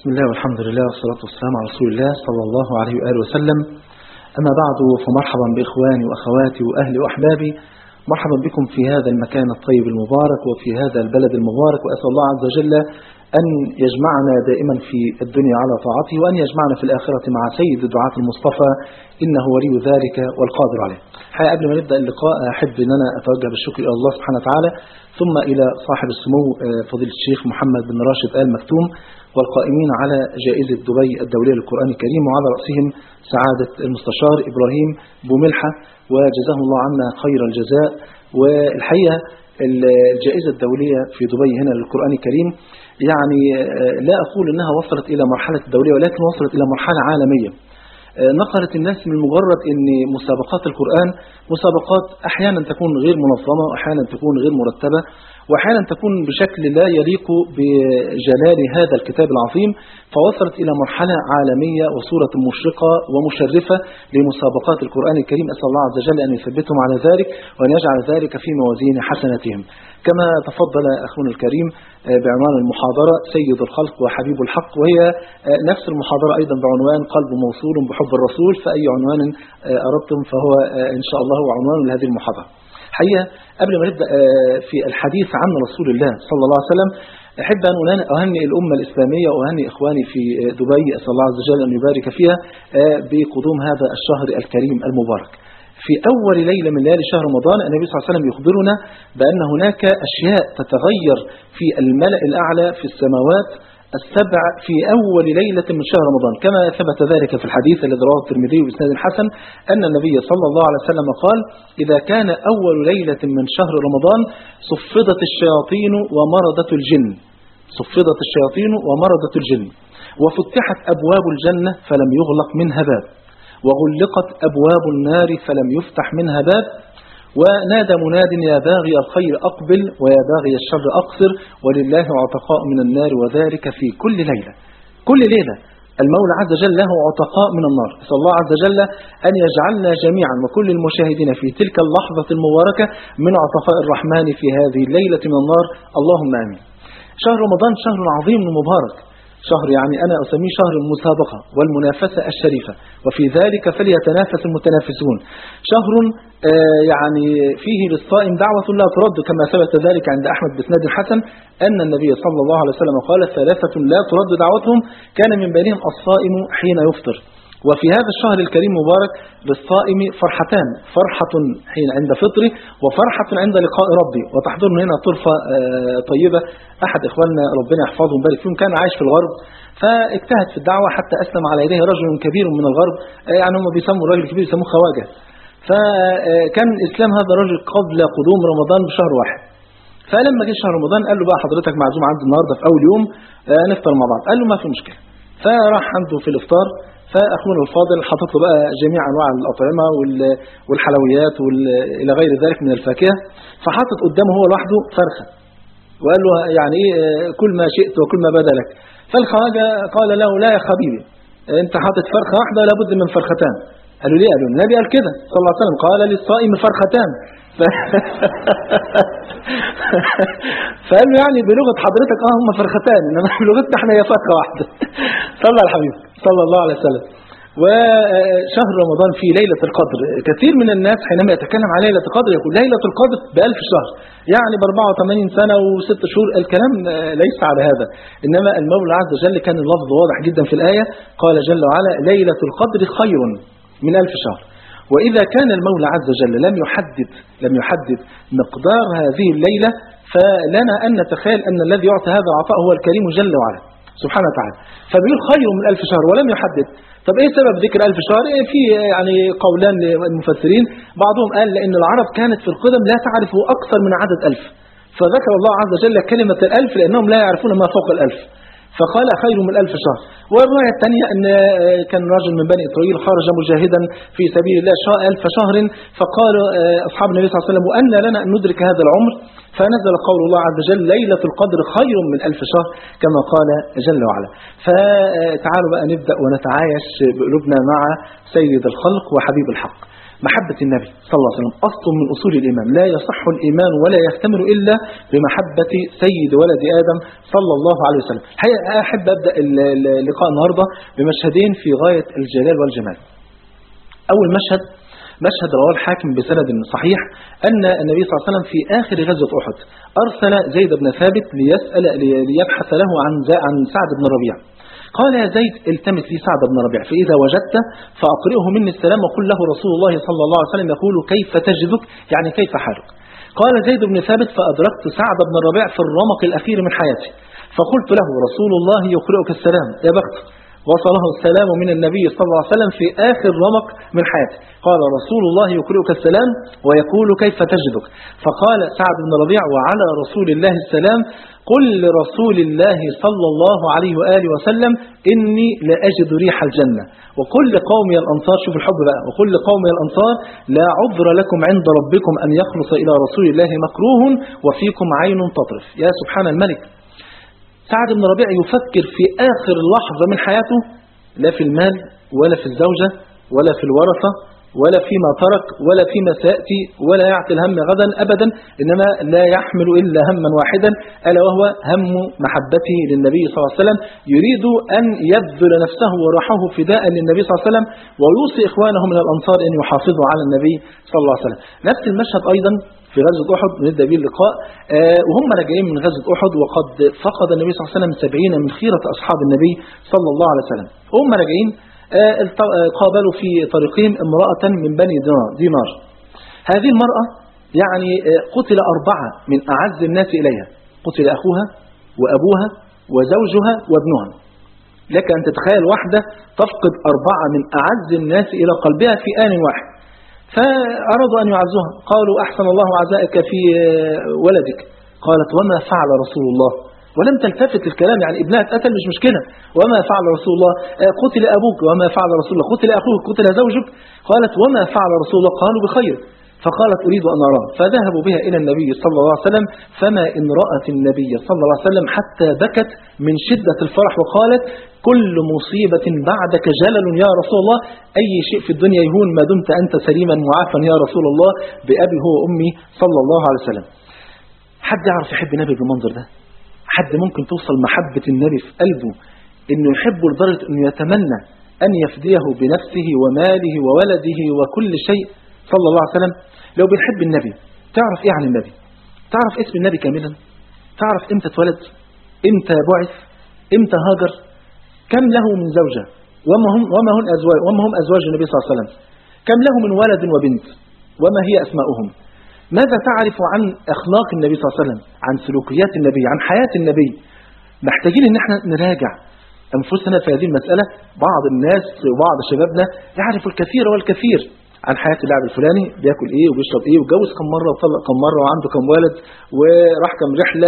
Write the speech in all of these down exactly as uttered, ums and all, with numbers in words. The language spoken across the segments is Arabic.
بسم الله والحمد لله والصلاة والسلام على رسول الله صلى الله عليه وآله وسلم. أما بعد، فمرحبا بإخواني وأخواتي وأهلي وأحبابي، مرحبا بكم في هذا المكان الطيب المبارك وفي هذا البلد المبارك، وأسأل الله عز وجل أن يجمعنا دائما في الدنيا على طاعته، وأن يجمعنا في الآخرة مع سيد دعاة المصطفى، إنه ولي ذلك والقادر عليه. حقيقة قبل ما نبدأ اللقاء أحب أن أنا أتوجه بالشكر إلى الله سبحانه وتعالى، ثم إلى صاحب السمو فضيلة الشيخ محمد بن راشد آل مكتوم والقائمين على جائزة دبي الدولية للقرآن الكريم، وعلى رأسهم سعادة المستشار إبراهيم بوملحة، وجزاهم الله عنا خير الجزاء. والحقيقة الجائزة الدولية في دبي هنا للقرآن الكريم يعني لا أقول أنها وصلت إلى مرحلة الدولية، ولكن وصلت إلى مرحلة عالمية. نقلت الناس من مجرد أن مسابقات القرآن مسابقات أحيانا تكون غير منظمة، وأحيانا تكون غير مرتبة، وأحيانا تكون بشكل لا يليق بجلال هذا الكتاب العظيم، فوصلت إلى مرحلة عالمية وصورة مشرقة ومشرفة لمسابقات القرآن الكريم. أسأل الله عز وجل أن يثبتهم على ذلك، وأن يجعل ذلك في موازين حسناتهم. كما تفضل أخونا الكريم بعنوان المحاضرة سيد الخلق وحبيب الحق، وهي نفس المحاضرة أيضا بعنوان قلب موصول بحب الرسول، فأي عنوان أردتم فهو إن شاء الله هو عنوان لهذه المحاضرة. حقيقة قبل ما نبدأ في الحديث عن رسول الله صلى الله عليه وسلم، أحب أن أهنئ الأمة الإسلامية وأهنئ إخواني في دبي، أسأل الله عز وجل أن يبارك فيها بقدوم هذا الشهر الكريم المبارك. في أول ليلة من ليالي شهر رمضان النبي صلى الله عليه وسلم يخبرنا بأن هناك أشياء تتغير في الملأ الأعلى في السماوات السبع في أول ليلة من شهر رمضان، كما ثبت ذلك في الحديث الذي رواه الترمذي بإسناد حسن أن النبي صلى الله عليه وسلم قال: إذا كان أول ليلة من شهر رمضان صفدت الشياطين ومرضت الجن صفدت الشياطين ومرضت الجن وفتحت أبواب الجنة فلم يغلق منها باب، وغلقت أبواب النار فلم يفتح منها باب، ونادى مناد: يا باغي الخير أقبل ويا باغي الشر أقصر، ولله عتقاء من النار، وذلك في كل ليلة. كل ليلة المولى عز وجل له عتقاء من النار. أسأل الله عز وجل أن يجعلنا جميعا وكل المشاهدين في تلك اللحظة المباركة من عتقاء الرحمن في هذه الليلة من النار، اللهم آمين. شهر رمضان شهر عظيم ومبارك، شهر يعني أنا أسميه شهر المسابقة والمنافسة الشريفة، وفي ذلك فليتنافس المتنافسون. شهر آه يعني فيه للصائم دعوة لا ترد، كما ثبت ذلك عند أحمد بإسناد حسن أن النبي صلى الله عليه وسلم قال: ثلاثة لا ترد دعوتهم، كان من بينهم الصائم حين يفطر. وفي هذا الشهر الكريم مبارك للصائم فرحتان: فرحة حين عند فطره، وفرحة عند لقاء ربي. وتحضرنا هنا طرفة طيبة، أحد إخواننا ربنا يحفظه ويبارك فيهم كان عايش في الغرب، فاجتهد في الدعوة حتى أسلم على يديه رجل كبير من الغرب، يعني هم بيسموا الرجل الكبير يسموه خواجة. فكان إسلام هذا الرجل قبل قدوم رمضان بشهر واحد. فلما جه شهر رمضان قال له: بقى حضرتك معزوم عندي النهارده في أول يوم نفطر مع بعض. قال له: ما في مشكلة. فراح عنده في الإفطار، فأخونا الفاضل حطت له بقى جميع أنواع الأطعمة والحلويات إلى غير ذلك من الفاكهة، فحطت قدامه هو لوحده فرخة، وقال له: يعني إيه كل ما شئت وكل ما بدا لك. فالخواجة قال له: لا يا حبيبي، أنت حاطط فرخة واحدة لابد من فرختان. قال له: ليه؟ قال له: النبي قال كده صلى الله عليه وسلم، قال للصائم فرختان. ف... فقال له: يعني بلغة حضرتك اه هم فرختان، انما بلغتنا احنا هي فرخة واحدة. صلى على الحبيب صلى الله عليه وسلم. وشهر رمضان في ليلة القدر، كثير من الناس حينما يتكلم عن ليلة القدر يقول ليلة القدر بألف شهر، يعني بأربعة وثمانين سنة وست شهور. الكلام ليس على هذا، إنما المولى عز وجل كان اللفظ واضح جدا في الآية، قال جل وعلا: ليلة القدر خير من ألف شهر. وإذا كان المولى عز وجل لم يحدد لم يحدد مقدار هذه الليلة، فلنا أن نتخيل أن الذي يعطي هذا العطاء هو الكريم جل وعلا سبحانه وتعالى، فبيقول خير من ألف شهر ولم يحدد. طب إيه سبب ذكر ألف شهر؟ إيه في يعني قولان للمفسرين، بعضهم قال لأن العرب كانت في القدم لا تعرف أكثر من عدد ألف، فذكر الله عز وجل كلمة الألف لأنهم لا يعرفون ما فوق الألف، فقال خير من ألف شهر. والرواية الثانية أن كان رجل من بني إسرائيل خرج مجاهدا في سبيل الله ألف شهر، فقال أصحاب النبي صلى الله عليه وسلم: وأن لنا أن ندرك هذا العمر؟ فنزل قول الله عز وجل: ليلة القدر خير من ألف شهر، كما قال جل وعلا. فتعالوا بقى نبدأ ونتعايش بقلوبنا مع سيد الخلق وحبيب الحق. محبة النبي صلى الله عليه وسلم أصل من أصول الإيمان، لا يصح الإيمان ولا يكتمل إلا بمحبة سيد ولد آدم صلى الله عليه وسلم. الحقيقة أحب أبدأ اللقاء النهاردة بمشهدين في غاية الجلال والجمال. أول مشهد مشهد رواه الحاكم بسند صحيح أن النبي صلى الله عليه وسلم في آخر غزوة أحد أرسل زيد بن ثابت ليسأل ليبحث له عن عن سعد بن ربيع. قال يا زيد التمس لي سعد بن ربيع فإذا وجدته فأقرئه مني السلام وقل له رسول الله صلى الله عليه وسلم يقول كيف تجدك، يعني كيف حالك. قال زيد بن ثابت فأدركت سعد بن ربيع في الرمق الأخير من حياته فقلت له رسول الله يقرئك السلام، يا بخت وصله السلام من النبي صلى الله عليه وسلم في آخر رمق من حياته. قال رسول الله يقرئك السلام ويقول كيف تجدك. فقال سعد بن ربيع وعلى رسول الله السلام قل لرسول الله صلى الله عليه وآله وسلم إني لأجد ريح الجنة وقل لقومي الأنصار، شوف الحب بقى، وقل لقومي الأنصار لا عذر لكم عند ربكم أن يخلص إلى رسول الله مكروه وفيكم عين تطرف. يا سبحان الملك، سعد بن ربيع يفكر في آخر لحظة من حياته لا في المال ولا في الزوجة ولا في الورثة ولا فيما ترك ولا فيما سيأتي ولا يعطي الهم غدا أبدا، إنما لا يحمل إلا هما واحدا ألا وهو هم محبته للنبي صلى الله عليه وسلم. يريد أن يبذل نفسه وروحه فداء للنبي صلى الله عليه وسلم ويوصي إخوانه من الأنصار أن يحافظوا على النبي صلى الله عليه وسلم. نفس المشهد أيضا في غزوة أحد نبدأ به اللقاء آه وهم راجعين من غزوة أحد وقد فقد النبي صلى الله عليه وسلم سبعين من خيرة أصحاب النبي صلى الله عليه وسلم. هم راجعين آه قابلوا في طريقهم امرأة من بني دينار. هذه المرأة يعني آه قتل أربعة من أعز الناس إليها، قتل أخوها وأبوها وزوجها وابنها. لك أن تتخيل واحدة تفقد أربعة من أعز الناس إلى قلبها في آن واحد. فأرادوا أن يعزوها، قالوا أحسن الله عزائك في ولدك. قالت وما فعل رسول الله، ولم تلتفت الكلام، يعني ابنها اتقتل مش مشكلة، وما فعل رسول الله، قتل أبوك وما فعل رسول الله، قتل أخوك قتل زوجك. قالت وما فعل رسول الله، قالوا بخير. فقالت أريد أن أراه، فذهبوا بها إلى النبي صلى الله عليه وسلم فما إن رأت النبي صلى الله عليه وسلم حتى بكت من شدة الفرح وقالت كل مصيبة بعدك جلل يا رسول الله، أي شيء في الدنيا يهون ما دمت أنت سليما معافا يا رسول الله بأبي هو أمي صلى الله عليه وسلم. حد يعرف يحب النبي بالمنظر ده؟ حد ممكن توصل محبة النبي في قلبه إنه يحبه لدرجة إنه يتمنى أن يفديه بنفسه وماله وولده وكل شيء صلى الله عليه وسلم؟ لو بنحب النبي تعرف إيه عن النبي؟ تعرف اسم النبي كاملا؟ تعرف إمتى اتولد؟ إمتى بعث؟ إمتى هاجر؟ كم له من زوجة؟ وما هم وما هم أزواج وما هم أزواج النبي صلى الله عليه وسلم؟ كم له من ولد وبنت؟ وما هي أسماؤهم؟ ماذا تعرف عن أخلاق النبي صلى الله عليه وسلم؟ عن سلوكيات النبي؟ عن حياة النبي؟ محتاجين إن احنا نراجع أنفسنا في هذه المسألة. بعض الناس وبعض شبابنا يعرف الكثير والكثير عن حياة اللاعب الفلاني، بياكل ايه وبيشرب ايه وجوز كم مرة وطلق كم مرة وعنده كم ولد وراح كم رحلة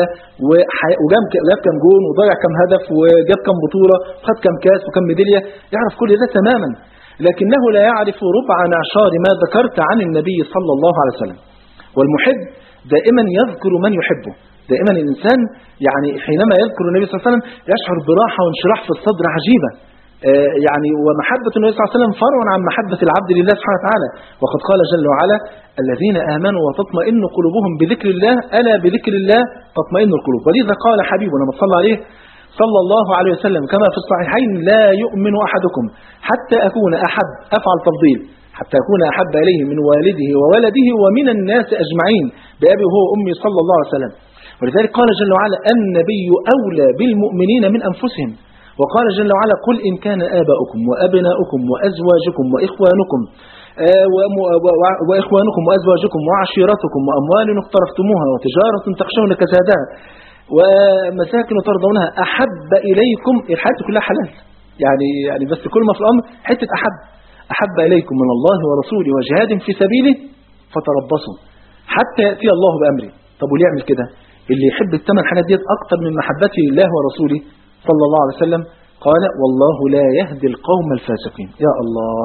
وجاب كم جون وضيع كم هدف وجاب كم بطولة وخد كم كاس وكم ميدالية. يعرف كل ده تماما، لكنه لا يعرف ربع نعشار ما ذكرت عن النبي صلى الله عليه وسلم. والمحب دائما يذكر من يحبه. دائما الإنسان يعني حينما يذكر النبي صلى الله عليه وسلم يشعر براحة وانشراح في الصدر عجيبة. يعني ومحبة النبي صلى الله عليه وسلم فرع عن محبة العبد لله سبحانه وتعالى. وقد قال جل وعلا الذين آمنوا وتطمئن قلوبهم بذكر الله ألا بذكر الله تطمئن القلوب. ولذا قال حبيبنا ما صلى عليه صلى الله عليه وسلم كما في الصحيحين لا يؤمن أحدكم حتى أكون أحب أفعل تفضيل حتى أكون أحب إليه من والده وولده ومن الناس أجمعين بأبي هو أمي صلى الله عليه وسلم. ولذلك قال جل وعلا النبي أولى بالمؤمنين من أنفسهم. وقال جل وعلا قل إن كان آباؤكم وأبناؤكم وأزواجكم وإخوانكم وإخوانكم وأزواجكم وعشيرتكم وأموال اقترفتموها وتجارة تخشون كسادها ومساكن ترضونها أحب إليكم. الحياة كلها حلال يعني يعني بس كل ما في الأمر حتة أحب أحب إليكم من الله ورسوله وجهاد في سبيله فتربصوا حتى يأتي الله بأمره. طب وليه يعمل كده؟ اللي يحب الثمان حاجات ديت أكتر من محبته لله ورسوله صلى الله عليه وسلم قال والله لا يهدي القوم الفاسقين. يا الله،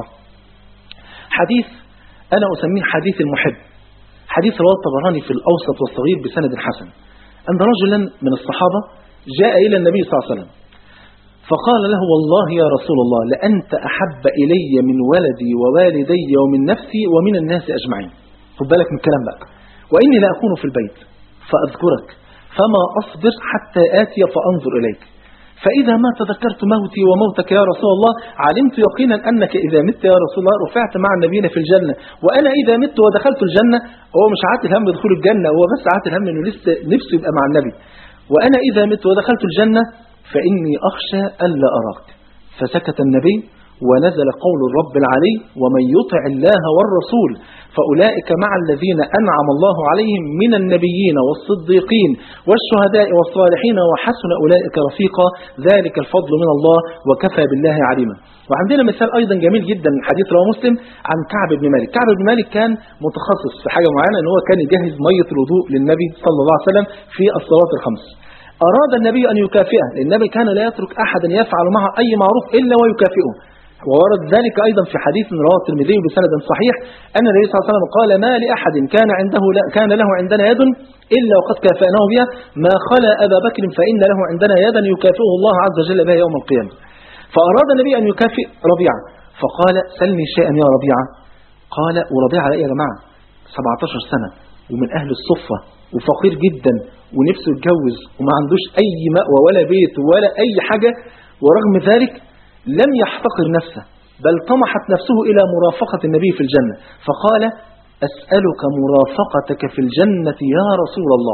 حديث أنا أسميه حديث المحب. حديث رواه الطبراني في الأوسط والصغير بسند حسن أن رجلا من الصحابة جاء إلى النبي صلى الله عليه وسلم فقال له والله يا رسول الله لأنت أحب إلي من ولدي ووالدي ومن نفسي ومن الناس أجمعين. خد بالك من الكلام بقى. وإني لا أكون في البيت فأذكرك فما أصبر حتى آتي فأنظر إليك، فإذا ما تذكرت موتي وموتك يا رسول الله علمت يقينا أنك إذا مت يا رسول الله رفعت مع النبيين في الجنة، وأنا إذا مت ودخلت الجنة، هو مش عاتل هم دخول الجنة، هو بس عاتل هم إنه لسه نفسه يبقى مع النبي، وأنا إذا مت ودخلت الجنة فإني أخشى ألا أراك. فسكت النبي ونزل قول الرب العلي ومن يطع الله والرسول فأولئك مع الذين أنعم الله عليهم من النبيين والصديقين والشهداء والصالحين وحسن أولئك رفيقا ذلك الفضل من الله وكفى بالله عليما. وعندنا مثال أيضا جميل جدا من حديث رواه مسلم عن كعب بن مالك. كعب بن مالك كان متخصص في حاجة معينة، أن هو كان يجهز مية الوضوء للنبي صلى الله عليه وسلم في الصلوات الخمس. أراد النبي أن يكافئه، لأن النبي كان لا يترك أحدا يفعل معه أي معروف إلا ويكافئه. وورد ذلك أيضا في حديث رواه الترمذي بسند صحيح أن النبي صلى الله عليه وسلم قال ما لأحد كان عنده كان له عندنا يد إلا وقد كافأناه بها ما خلا أبا بكر فإن له عندنا يدا يكافئه الله عز وجل بها يوم القيامة. فأراد النبي أن يكافئ ربيعة فقال سلني شيئا يا ربيعة. قال وربيعة على إيه يا جماعة؟ سبعة عشر سنة ومن أهل الصفة وفقير جدا ونفسه يتجوز وما عندوش أي مأوى ولا بيت ولا أي حاجة، ورغم ذلك لم يحتقر نفسه بل طمحت نفسه إلى مرافقة النبي في الجنة، فقال أسألك مرافقتك في الجنة يا رسول الله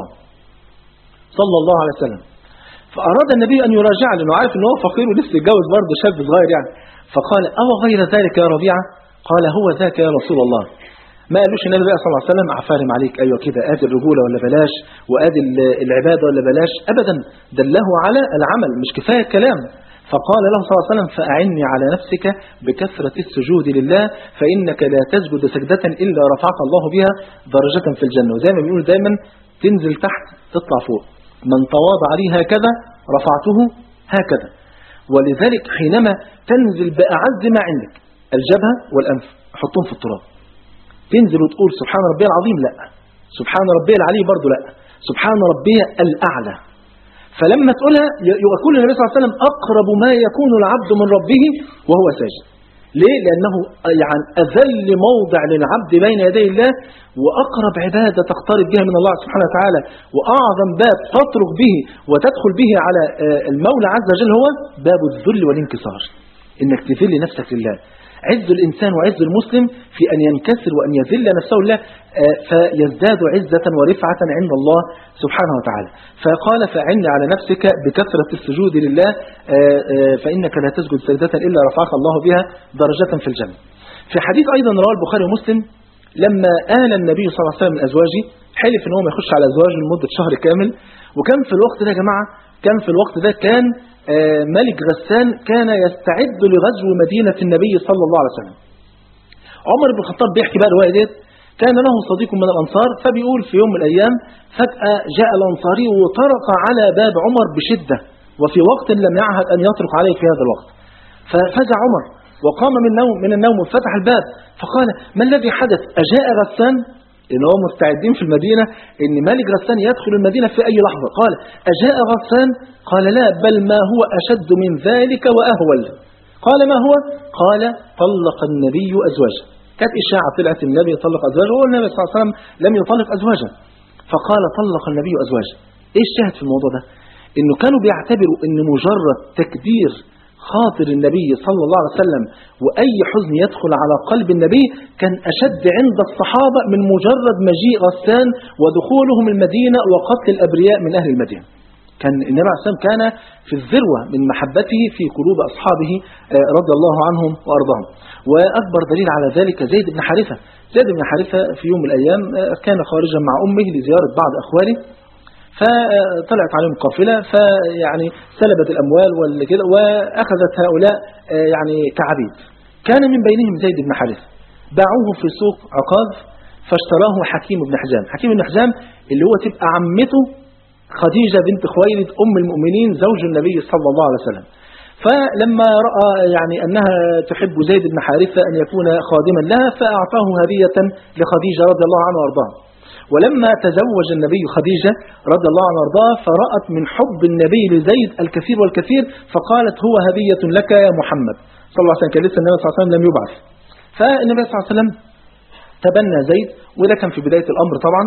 صلى الله عليه وسلم. فأراد النبي أن يراجع لأنه عارف أنه فقير ولسه يتجوز برضه شاب صغير يعني، فقال أو غير ذلك يا ربيعة؟ قال هو ذاك يا رسول الله. ما قالوش النبي صلى الله عليه وسلم عفارم عليك أيوة كده آدي الرجولة ولا بلاش وآدي العبادة ولا بلاش، أبدا دله على العمل مش كفاية كلام. فقال له صلى الله عليه وسلم فأعني على نفسك بكثرة السجود لله فإنك لا تسجد سجدة إلا رفعك الله بها درجة في الجنة. وزي ما بيقول دايما تنزل تحت تطلع فوق، من تواضع لي هكذا رفعته هكذا. ولذلك حينما تنزل بأعز ما عندك الجبهة والأنف حطهم في التراب، تنزل وتقول سبحان ربي العظيم لا، سبحان ربي العلي برضو لا، سبحان ربي الأعلى. فلما تقولها يقول النبي صلى الله عليه وسلم أقرب ما يكون العبد من ربه وهو ساجد. ليه؟ لأنه يعني أذل موضع للعبد بين يدي الله، وأقرب عبادة تقترب بها من الله سبحانه وتعالى، وأعظم باب تترك به وتدخل به على المولى عز وجل هو باب الذل والانكسار، إنك تذل نفسك لله. عز الإنسان وعز المسلم في أن ينكسر وأن يذل نفسه لله فيزداد عزة ورفعة عند الله سبحانه وتعالى. فقال فأعني على نفسك بكثرة السجود لله فإنك لا تسجد سجدة إلا رفعك الله بها درجة في الجنة. في حديث أيضا رواه البخاري ومسلم لما آل النبي صلى الله عليه وسلم من أزواجه حلف أنه ما يخش على أزواجه لمدة شهر كامل، وكان في الوقت ده يا جماعة كان في الوقت ده كان ملك غسان كان يستعد لغزو مدينة النبي صلى الله عليه وسلم. عمر بن الخطاب بيحكي بقى الرواية ديت كان له صديق من الأنصار، فبيقول في يوم من الأيام فجأة جاء الأنصاري وطرق على باب عمر بشدة وفي وقت لم يعهد أن يطرق عليه في هذا الوقت. ففزع عمر وقام من النوم من النوم وفتح الباب فقال ما الذي حدث؟ أجاء غسان؟ إن هم مستعدين في المدينة إن ملك غسان يدخل المدينة في أي لحظة. قال أجاء غسان؟ قال لا بل ما هو أشد من ذلك وأهول. قال ما هو؟ قال طلق النبي أزواجه. كانت إشاعة طلعت النبي طلق أزواجه والنبي صلى الله عليه وسلم لم يطلق أزواجه، فقال طلق النبي أزواجه. إيه الشاهد في الموضوع ده؟ إنه كانوا بيعتبروا إن مجرد تكدير خاطر النبي صلى الله عليه وسلم وأي حزن يدخل على قلب النبي كان أشد عند الصحابة من مجرد مجيء غسان ودخولهم المدينة وقتل الأبرياء من أهل المدينة. كان النبي عليه الصلاة والسلام كان في الذروة من محبته في قلوب أصحابه رضي الله عنهم وأرضاهم. وأكبر دليل على ذلك زيد بن حارثة. زيد بن حارثة في يوم من الأيام كان خارجا مع أمه لزيارة بعض أخواله، فطلعت عليهم قافلة فيعني سلبت الأموال والكده وأخذت هؤلاء يعني كعبيد. كان من بينهم زيد بن حارثة، باعوه في سوق عكاظ فاشتراه حكيم بن حزام. حكيم بن حزام اللي هو تبقى عمته خديجة بنت خويلد أم المؤمنين زوج النبي صلى الله عليه وسلم. فلما رأى يعني أنها تحب زيد بن حارثة أن يكون خادما لها فأعطاه هدية لخديجة رضي الله عنها وارضاها. ولما تزوج النبي خديجة رضي الله عنها وارضاها فرأت من حب النبي لزيد الكثير والكثير، فقالت هو هدية لك يا محمد صلى الله عليه وسلم. كان لسه النبي صلى الله عليه وسلم لم يبعث، فالنبي صلى الله عليه وسلم تبنى زيد، وده كان في بداية الأمر طبعا،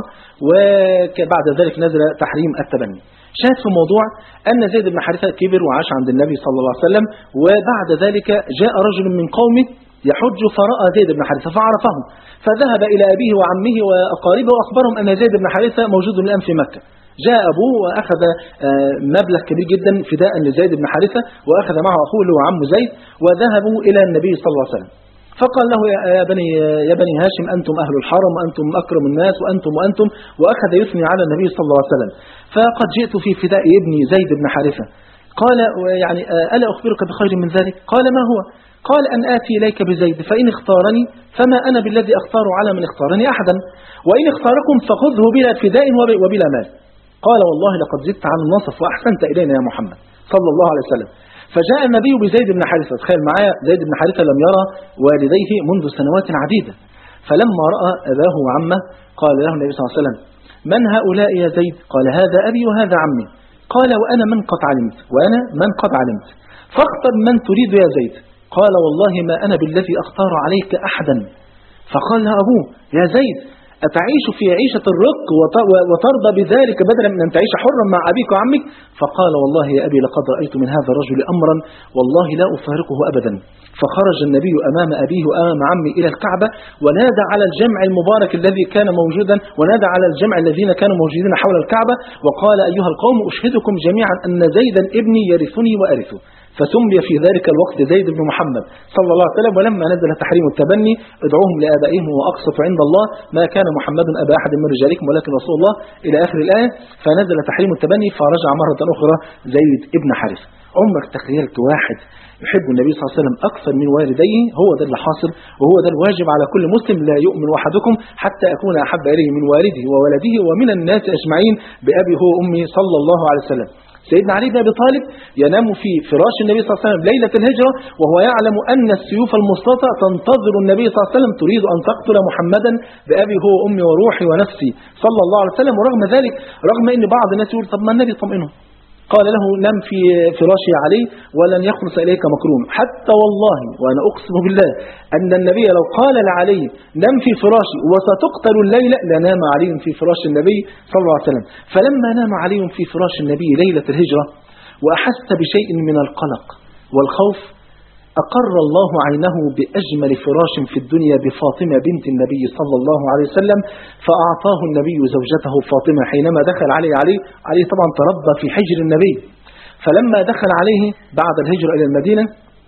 وبعد ذلك نزل تحريم التبني. شاهد في الموضوع أن زيد بن حارثة كبر وعاش عند النبي صلى الله عليه وسلم، وبعد ذلك جاء رجل من قومه يحج فرأى زيد بن حارثة فعرفه، فذهب إلى أبيه وعمه وأقاربه وأخبرهم أن زيد بن حارثة موجود الآن في مكة. جاء أبوه وأخذ مبلغ كبير جدا فداء لزيد بن حارثة، وأخذ معه أخوه اللي هو عم زيد، وذهبوا إلى النبي صلى الله عليه وسلم. فقال له يا بني, يا بني هاشم أنتم أهل الحرم وأنتم أكرم الناس وأنتم وأنتم، وأخذ يثني على النبي صلى الله عليه وسلم. فقد جئت في فداء ابني زيد بن حارثة. قال يعني ألا أخبرك بخير من ذلك؟ قال ما هو؟ قال أن آتي إليك بزيد فإن اختارني فما أنا بالذي أختار على من اختارني أحدا، وإن اختاركم فخذه بلا فداء وبلا مال. قال والله لقد زدت عن النصف وأحسنت إلينا يا محمد صلى الله عليه وسلم. فجاء النبي بزيد بن حارثة. تخيل معايا زيد بن حارثة لم يرى والديه منذ سنوات عديدة، فلما رأى أباه وعمه قال له النبي صلى الله عليه وسلم من هؤلاء يا زيد؟ قال هذا أبي وهذا عمي. قال وأنا من قد علمت وأنا من قد علمت فاختر من تريد يا زيد. قال والله ما أنا بالذي أختار عليك أحدا. فقال له أبوه يا زيد أتعيش في عيشة الرق وترضى بذلك بدلا من أن تعيش حرا مع أبيك وعمك؟ فقال والله يا أبي لقد رأيت من هذا الرجل أمرا والله لا أفارقه أبدا. فخرج النبي أمام أبيه وأمام عمي إلى الكعبة، ونادى على الجمع المبارك الذي كان موجودا، ونادى على الجمع الذين كانوا موجودين حول الكعبة، وقال أيها القوم أشهدكم جميعا أن زيدا ابني يرثني وأرثه. فسمي في ذلك الوقت زيد بن محمد صلى الله عليه وسلم. ولما نزل تحريم التبني ادعوهم لآبائهم وأقسط عند الله ما كان محمد أبا أحد من رجالكم ولكن رسول الله إلى آخر الآية. فنزل تحريم التبني فرجع مرة أخرى زيد بن حارثة. عمرك تخيلت واحد يحب النبي صلى الله عليه وسلم أكثر من والديه؟ هو ده اللي حاصل، وهو ده الواجب على كل مسلم. لا يؤمن أحدكم حتى أكون أحب إليه من والده وولده ومن الناس أجمعين بأبي هو أمي صلى الله عليه وسلم. سيدنا علي بن أبي طالب ينام في فراش النبي صلى الله عليه وسلم ليلة الهجرة وهو يعلم أن السيوف المسلطة تنتظر النبي صلى الله عليه وسلم تريد أن تقتل محمدا بأبي هو أمي وروحي ونفسي صلى الله عليه وسلم. ورغم ذلك، رغم أن بعض الناس يقول طب ما النبي طمئنه، قال له نم في فراش علي ولن يخلص إليك مكروم. حتى والله وأنا أقسم بالله أن النبي لو قال لعلي نم في فراشي وستقتل الليلة لنام علي في فراش النبي صلى الله عليه وسلم. فلما نام علي في فراش النبي ليلة الهجرة وأحس بشيء من القلق والخوف، أقر الله عينه بأجمل فراش في الدنيا بفاطمة بنت النبي صلى الله عليه وسلم، فأعطاه النبي زوجته فاطمة. حينما دخل عليه علي علي طبعا تربى في حجر النبي، فلما دخل عليه بعد الهجرة إلى المدينة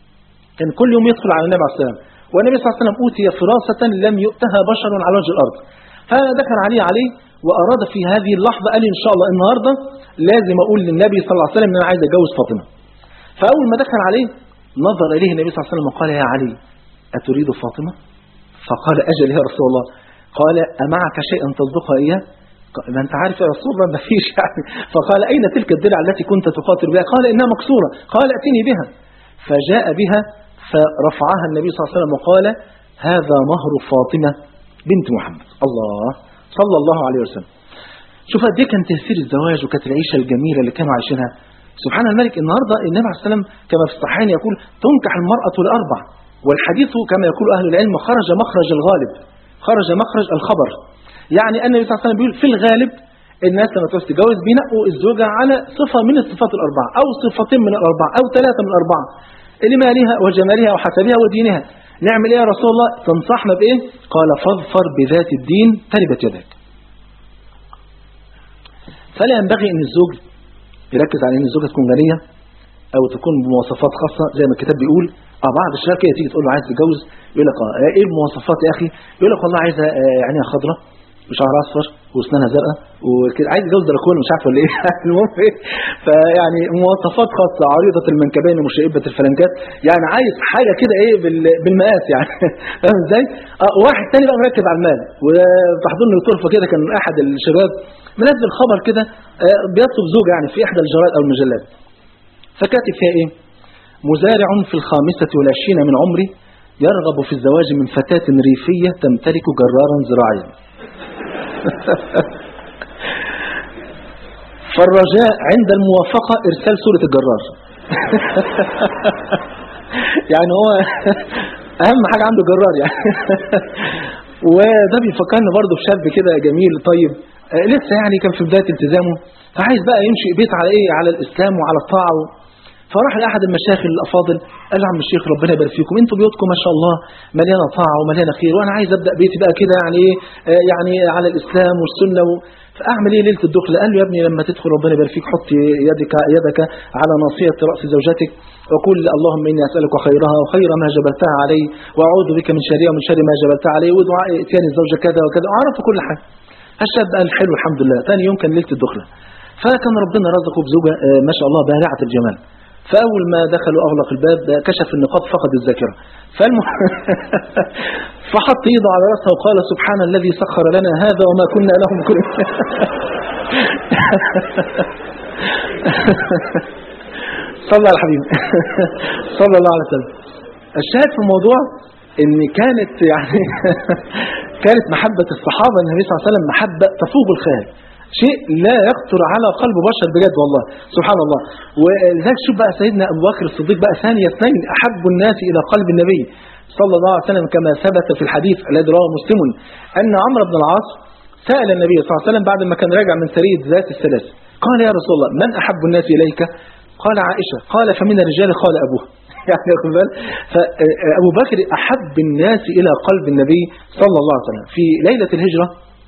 كان كل يوم يدخل على النبي عليه السلام، والنبي صلى الله عليه وسلم أوتي فراسة لم يؤتها بشر على وجه الأرض. فدخل عليه علي وأراد في هذه اللحظة قال إن شاء الله النهاردة لازم أقول للنبي صلى الله عليه وسلم أن أنا عايز أتجوز فاطمة. فأول ما دخل عليه نظر إليه النبي صلى الله عليه وسلم وقال يا علي أتريد فاطمة؟ فقال أجل يا رسول الله. قال أمعك شيئا تصدقها إياه؟ ما أنت عارف يا رسول الله ما فيش يعني. فقال أين تلك الدرع التي كنت تقاتل بها؟ قال إنها مكسورة. قال أتني بها. فجاء بها فرفعها النبي صلى الله عليه وسلم وقال هذا مهر فاطمة بنت محمد. الله صلى الله عليه وسلم. شوف قد ايه كان تأثير الزواج وكانت العيشة الجميلة اللي كانوا عايشينها. سبحان الملك. النهاردة النبي عليه السلام كما في الصحيحين يقول تنكح المرأة لأربع، والحديث كما يقول أهل العلم خرج مخرج الغالب، خرج مخرج الخبر. يعني أن النبي صلى الله عليه وسلم بيقول في الغالب الناس لما تتجوز بينقوا الزوجة على صفة من الصفات الأربعة أو صفتين من الأربعة أو ثلاثة من الأربعة، لمالها وجمالها وحسبها ودينها. نعمل إيه يا رسول الله؟ تنصحنا بإيه؟ قال فاظفر بذات الدين تربت يدك. فلا ينبغي أن الزوج يركز على أن الزوجة تكون غنية أو تكون بمواصفات خاصة زي ما الكتاب بيقول. اه بعض الشباب كده تيجي تقول له عايز تتجوز يقول لك اه ايه المواصفات يا اخي؟ يقول لك والله عايزه عينيها خضراء وشعرها اصفر واسنانها زرقاء وكده، عايز يتجوز دراكون مش عارف ولا ايه. المهم ايه؟ فيعني مواصفات خاصه عريضه المنكبين ومشيبه الفلنجات، يعني عايز حاجه كده ايه بالمقاس يعني. فاهم ازاي؟ اه واحد تاني بقى مركز على المال. وتحضرني طرفه كده كان احد الشباب منزل خبر كده اه بيطلب زوجه يعني في احدى الجرائد او المجلات، فكاتب فيها ايه؟ مزارع في الخامسة والعشرين من عمري يرغب في الزواج من فتاة ريفية تمتلك جرارا زراعيا. فالرجاء عند الموافقة إرسال سورة الجرار. يعني هو أهم حاجة عنده جرار يعني. وده بيفكرني برضه بشاب كده جميل طيب لسه يعني كان في بداية التزامه، فعايز بقى يمشي بيت على إيه، على الإسلام وعلى الطاعة. فراح لأحد المشايخ الأفاضل قال له عم الشيخ ربنا يبارك فيكم، انتوا بيوتكم ما شاء الله مليانة طاعة ومليانة خير، وأنا عايز أبدأ بيتي بقى كده يعني إيه يعني على الإسلام والسنة و... فأعمل إيه ليلة الدخل؟ قال له يا ابني لما تدخل ربنا يبارك فيك حط يدك يدك على ناصية رأس زوجتك وقل اللهم إني أسألك خيرها وخير ما جبلتها عليه وأعوذ بك من شرها ومن شر ما جبلتها عليه ودعاء ائتيان الزوجة كذا وكذا، وعرف كل حاجة. الشاب قال حلو الحمد لله. ثاني يوم كان ليلة الدخلة، فكان ربنا رزقه بزوجة ما شاء الله بارعة الجمال. فأول ما دخلوا أغلق الباب كشف النقاب فقد الذاكرة، فالم... فحط يده على رأسه وقال سبحان الذي سخر لنا هذا وما كنا له مقرنين. صلى على الحبيب صلى الله عليه وسلم. الشاهد في الموضوع ان كانت يعني كانت محبة الصحابة النبي صلى الله عليه وسلم محبة تفوق الخيال، شيء لا يخطر على قلب بشر بجد والله سبحان الله. ولذلك شوف بقى سيدنا أبو بكر الصديق بقى ثاني اثنين أحب الناس إلى قلب النبي صلى الله عليه وسلم، كما ثبت في الحديث الذي رواه مسلم أن عمرو بن العاص سأل النبي صلى الله عليه وسلم بعد ما كان راجع من سرية ذات الثلاث، قال يا رسول الله من أحب الناس إليك؟ قال عائشة. قال فمن الرجال؟ قال أبوه. يعني يقول فأبو بكر أحب الناس إلى قلب النبي صلى الله عليه وسلم. في ليلة الهجرة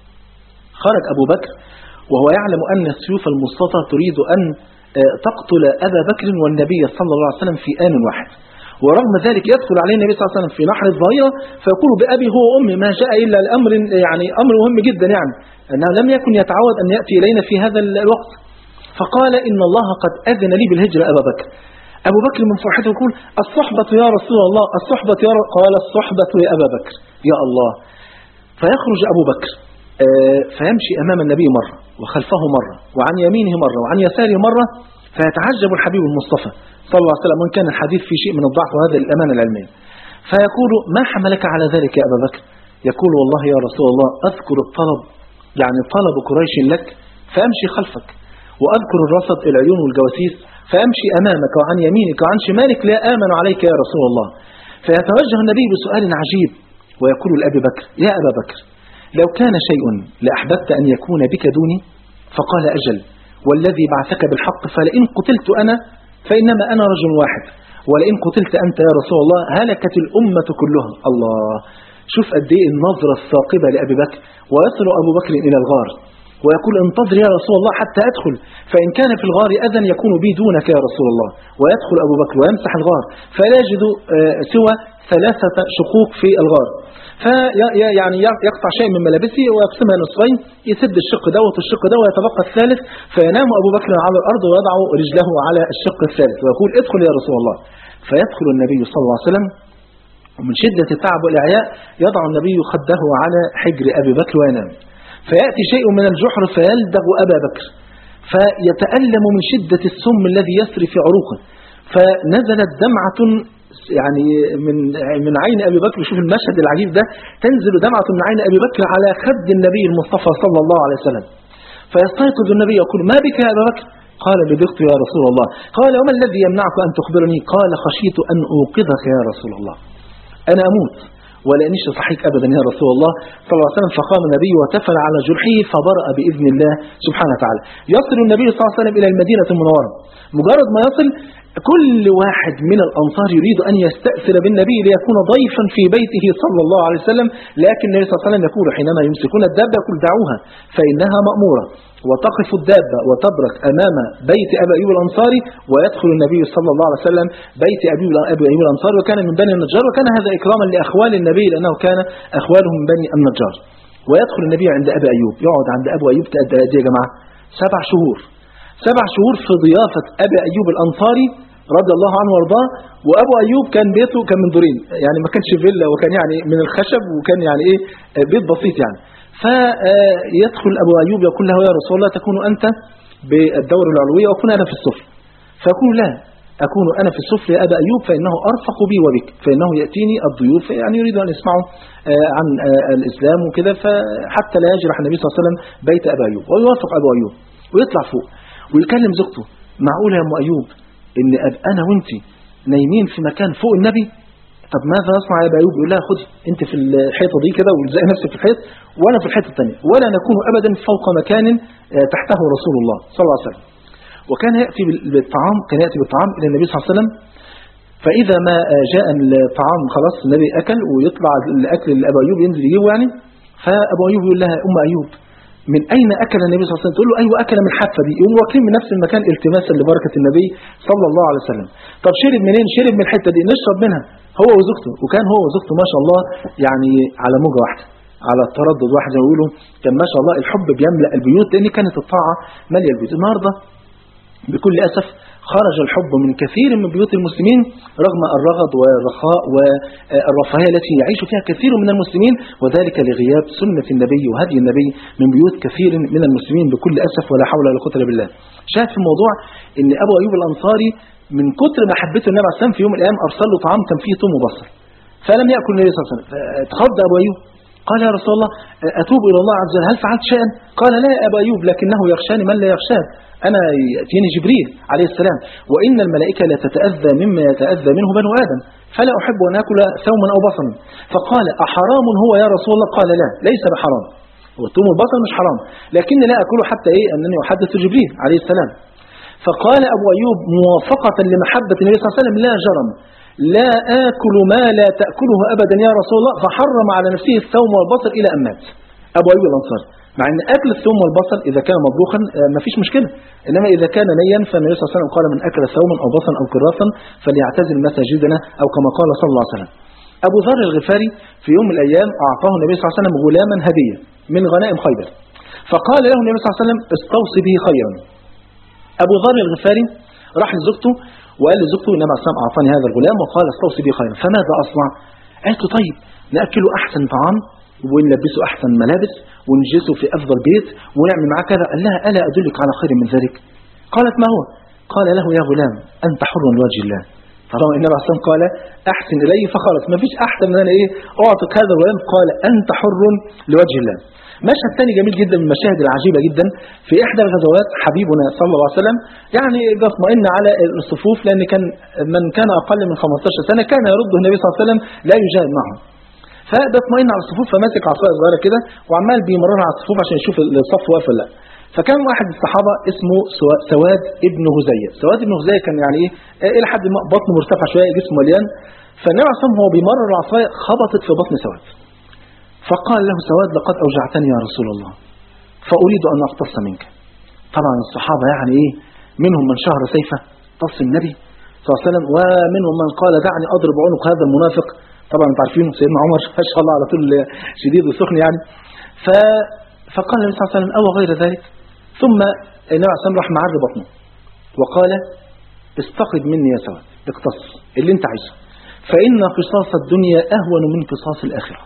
خرج أبو بكر وهو يعلم أن السيوف المصطفى تريد أن تقتل أبا بكر والنبي صلى الله عليه وسلم في آن واحد، ورغم ذلك يدخل عليه النبي صلى الله عليه وسلم في نحر الظهيرة فيقول بأبي هو أمي ما جاء إلا الأمر يعني أمر مهم جدا، يعني أنه لم يكن يتعود أن يأتي إلينا في هذا الوقت. فقال إن الله قد أذن لي بالهجرة أبا بكر. أبو بكر من فرحته يقول الصحبة يا رسول الله الصحبة يا رسول. قال الصحبة يا أبا بكر يا الله. فيخرج أبو بكر فيمشي أمام النبي مرة وخلفه مرة وعن يمينه مرة وعن يساره مرة، فيتعجب الحبيب المصطفى صلى الله عليه وسلم وإن كان الحديث في شيء من الضعف وهذا الأمانة العلمية. فيقول ما حملك على ذلك يا أبا بكر؟ يقول والله يا رسول الله أذكر الطلب يعني طلب قريش لك فأمشي خلفك، وأذكر الرصد العيون والجواسيس فأمشي أمامك وعن يمينك وعن شمالك لا آمن عليك يا رسول الله. فيتوجه النبي بسؤال عجيب ويقول لأبي بكر يا أبا بكر لو كان شيء لأحببت أن يكون بك دوني؟ فقال أجل والذي بعثك بالحق فلئن قتلت أنا فإنما أنا رجل واحد ولئن قتلت أنت يا رسول الله هلكت الأمة كلها. الله، شوف قد ايه النظرة الثاقبة لأبي بكر. ويصل أبو بكر إلى الغار ويقول انتظر يا رسول الله حتى أدخل فإن كان في الغار أذن يكون بي دونك يا رسول الله. ويدخل أبو بكر ويمسح الغار فلا يجد سوى ثلاثة شقوق في الغار، فيعني يقطع شيء من ملابسه ويقسمها نصفين، يسد الشق دوت والشق ده ويتبقى الثالث، فينام أبو بكر على الأرض ويضع رجله على الشق الثالث ويقول ادخل يا رسول الله. فيدخل النبي صلى الله عليه وسلم ومن شدة التعب والإعياء يضع النبي خده على حجر أبي بكر وينام، فيأتي شيء من الجحر فيلدغ أبا بكر فيتألم من شدة السم الذي يسري في عروقه، فنزلت دمعة يعني من من عين أبي بكر. شوف المشهد العجيب ده، تنزل دمعة من عين أبي بكر على خد النبي المصطفى صلى الله عليه وسلم. فيستيقظ النبي يقول ما بك يا أبا بكر؟ قال لبغت يا رسول الله. قال وما الذي يمنعك أن تخبرني؟ قال خشيت أن أوقظك يا رسول الله، أنا أموت ولا نشر صحيح أبدا يا رسول الله صلى الله عليه وسلم. فقام النبي وتفل على جرحه فبرأ بإذن الله سبحانه وتعالى. يصل النبي صلى الله عليه وسلم إلى المدينة المنورة، مجرد ما يصل كل واحد من الأنصار يريد أن يستأثر بالنبي ليكون ضيفا في بيته صلى الله عليه وسلم، لكن النبي صلى الله عليه وسلم يقول حينما يمسكون الدابة يقول دعوها فإنها مأمورة، وتقف الدابة وتبرك أمام بيت أبي أيوب الأنصاري، ويدخل النبي صلى الله عليه وسلم بيت أبي أيوب الأنصاري وكان من بني النجار، وكان هذا إكراما لأخوال النبي لأنه كان أخواله من بني النجار. ويدخل النبي عند أبي أيوب، يقعد عند أبو أيوب قد إيه يا جماعة؟ سبع شهور سبع شهور في ضيافة أبي أيوب الأنصاري رضي الله عنه وارضاه. وأبو أيوب كان بيته كان من دورين، يعني ما كانش فيلا وكان يعني من الخشب وكان يعني إيه بيت بسيط يعني. فيدخل أبو أيوب يقول له يا رسول الله تكون أنت بالدور العلوية وأكون أنا في السفل. فيقول لا أكون أنا في السفل يا أبا أيوب فإنه أرفق بي وبك، فإنه يأتيني الضيوف يعني يريد أن يسمعوا عن الإسلام وكده، فحتى لا يجرح النبي صلى الله عليه وسلم بيت أبا أيوب، ويوافق أبو أيوب ويطلع فوق ويكلم زوجته. معقولة يا أم أيوب إن أنا وأنت نايمين في مكان فوق النبي؟ طب ماذا يصنع يا أبا أيوب؟ يقول لها خدي أنت في الحيطة دي كده والزقي نفسك في الحيط وأنا في الحيطة الثانية، ولا نكون أبدا فوق مكان تحته رسول الله صلى الله عليه وسلم. وكان يأتي بالطعام، كان يأتي بالطعام إلى النبي صلى الله عليه وسلم، فإذا ما جاء الطعام خلاص النبي أكل ويطلع الأكل اللي أبو أيوب ينزل يجيبه يعني، فأبو أيوب يقول لها أم أيوب من أين أكل النبي صلى الله عليه وسلم؟ تقول له أيوة أكل من الحافة دي. يقوموا واكلين من نفس المكان التماسا لبركة النبي صلى الله عليه وسلم. طب شرب منين؟ شرب من الحتة دي، نشرب منها هو وزوجته. وكان هو وزوجته ما شاء الله يعني على موجة واحدة، على التردد واحد زي ما بيقولوا، كان ما شاء الله الحب بيملأ البيوت، لأن كانت الطاعة مالية البيوت. النهارده بكل أسف خرج الحب من كثير من بيوت المسلمين رغم الرغد والرخاء والرفاهية التي يعيش فيها كثير من المسلمين، وذلك لغياب سنة النبي وهدي النبي من بيوت كثير من المسلمين بكل أسف، ولا حول ولا قوة إلا بالله. شاهد في الموضوع إن أبو أيوب الأنصاري من كتر محبته النبي عليه السلام في يوم من الأيام أرسل له طعام كان فيه ثوم وبصل، فلم يأكل النبي صلى الله عليه وسلم. اتخض أبو أيوب قال يا رسول الله أتوب إلى الله عز وجل، هل فعلت شيئا؟ قال لا يا أبا أيوب، لكنه يخشاني من لا يخشاه، أنا يأتيني جبريل عليه السلام، وإن الملائكة لا تتأذى مما يتأذى منه بنو آدم، فلا أحب أن أكل ثوما أو بصلا. فقال أحرام هو يا رسول الله؟ قال لا ليس بحرام، والثوم والبصل مش حرام، لكن لا أكله حتى إيه أنني أحدث جبريل عليه السلام. فقال أبو أيوب موافقة لمحبة النبي صلى الله عليه وسلم لا جرم، لا آكل ما لا تأكله أبدا يا رسول الله، فحرم على نفسه الثوم والبصل إلى أن مات أبو أيوب الأنصاري. مع أن أكل الثوم والبصل إذا كان مطبوخا ما فيش مشكلة، إنما إذا كان نيا فالنبي صلى الله عليه وسلم قال من أكل ثوما أو بصلا أو كراسا فليعتزل مساجدنا، أو كما قال صلى الله عليه وسلم. أبو ذر الغفاري في يوم من الأيام أعطاه النبي صلى الله عليه وسلم غلاما هدية من غنائم خيبر، فقال له النبي صلى الله عليه وسلم استوصي به خيرا. أبو ذر الغفاري راح لزوجته وقال لزوجته النبي عليه الصلاة والسلام أعطاني هذا الغلام وقال استوصي به خيرا، فماذا أصنع؟ قالت له طيب نأكله أحسن طعام ونلبسه أحسن ملابس ونجلسه في أفضل بيت ونعمل معاه كذا. قال لها ألا أدلك على خير من ذلك؟ قالت ما هو؟ قال له يا غلام أنت حر لوجه الله. طالما النبي عليه الصلاة والسلام قال أحسن إلي فخلص، ما فيش أحسن من أنا إيه أعطيك هذا الغلام. قال أنت حر لوجه الله. مشهد ثاني جميل جدا من المشاهد العجيبة جدا، في إحدى الغزوات حبيبنا صلى الله عليه وسلم يعني اطمئن على الصفوف، لأن كان من كان أقل من خمسة عشر سنة كان يرده النبي صلى الله عليه وسلم لا يجاهد معه، فبيطمئن على الصفوف فماسك عصاية صغيرة كده وعمال بيمررها على الصفوف عشان يشوف الصف واقف ولا لا. فكان واحد من الصحابة اسمه سواد ابن هزية. سواد ابن هزية كان يعني ايه الى حد ما بطنه مرتفع شوية جسمه مليان، فالنبي عليه الصلاة والسلام هو بيمرر العصاية خبطت في بطن سواد، فقال له سواد لقد أوجعتني يا رسول الله فأريد أن أقتص منك. طبعا الصحابة يعني ايه منهم من شهر سيفه تص النبي صلى الله عليه وسلم، ومنهم من قال دعني أضرب عنق هذا المنافق. طبعا انتم عارفين سيدنا عمر ما شاء الله على طول شديد وسخن يعني. ف... فقال النبي صلى الله عليه وسلم أو غير ذلك، ثم النبي عليه الصلاة والسلام راح معر بطنه وقال استقد مني يا سواد، اقتص اللي انت عايزه، فإن قصاص الدنيا أهون من قصاص الآخرة.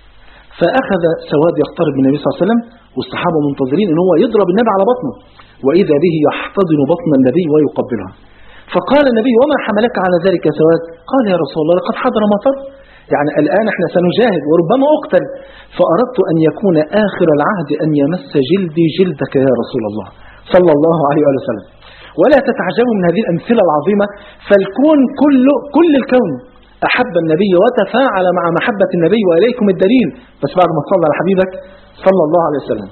فأخذ سواد يقترب من النبي صلى الله عليه وسلم والصحابة منتظرين ان هو يضرب النبي على بطنه، وإذا به يحتضن بطن النبي ويقبلها. فقال النبي وما حملك على ذلك يا سواد؟ قال يا رسول الله لقد حضر مطر، يعني الآن احنا سنجاهد وربما أقتل، فأردت أن يكون آخر العهد أن يمس جلدي جلدك يا رسول الله صلى الله عليه وسلم. ولا تتعجبوا من هذه الأمثلة العظيمة، فالكون كله كل الكون أحب النبي وتفاعل مع محبة النبي، وإليكم الدليل بس بعد ما صلى على حبيبك صلى الله عليه وسلم.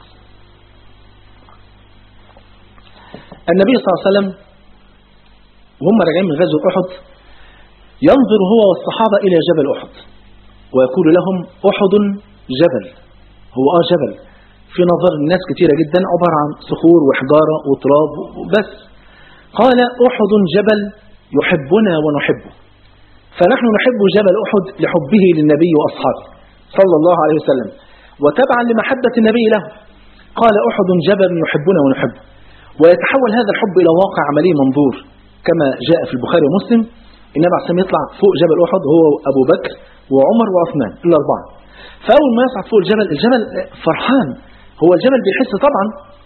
النبي صلى الله عليه وسلم وهم راجعين من غزوة أحد ينظر هو والصحابة إلى جبل أحد ويقول لهم أحد جبل، هو آه جبل في نظر الناس كثيرة جدا عبارة عن صخور وحجارة وتراب بس. قال أحد جبل يحبنا ونحبه، فنحن نحب جبل أحد لحبه للنبي وأصحابه صلى الله عليه وسلم وتبعا لمحبة النبي له. قال أحد جبل يحبنا ونحبه، ويتحول هذا الحب إلى واقع عملي منظور كما جاء في البخاري ومسلم. النبي عليه الصلاة والسلام يطلع فوق جبل أحد هو أبو بكر وعمر وعثمان الأربعة، فأول ما يصعد فوق الجبل الجبل فرحان، هو الجبل بيحس طبعا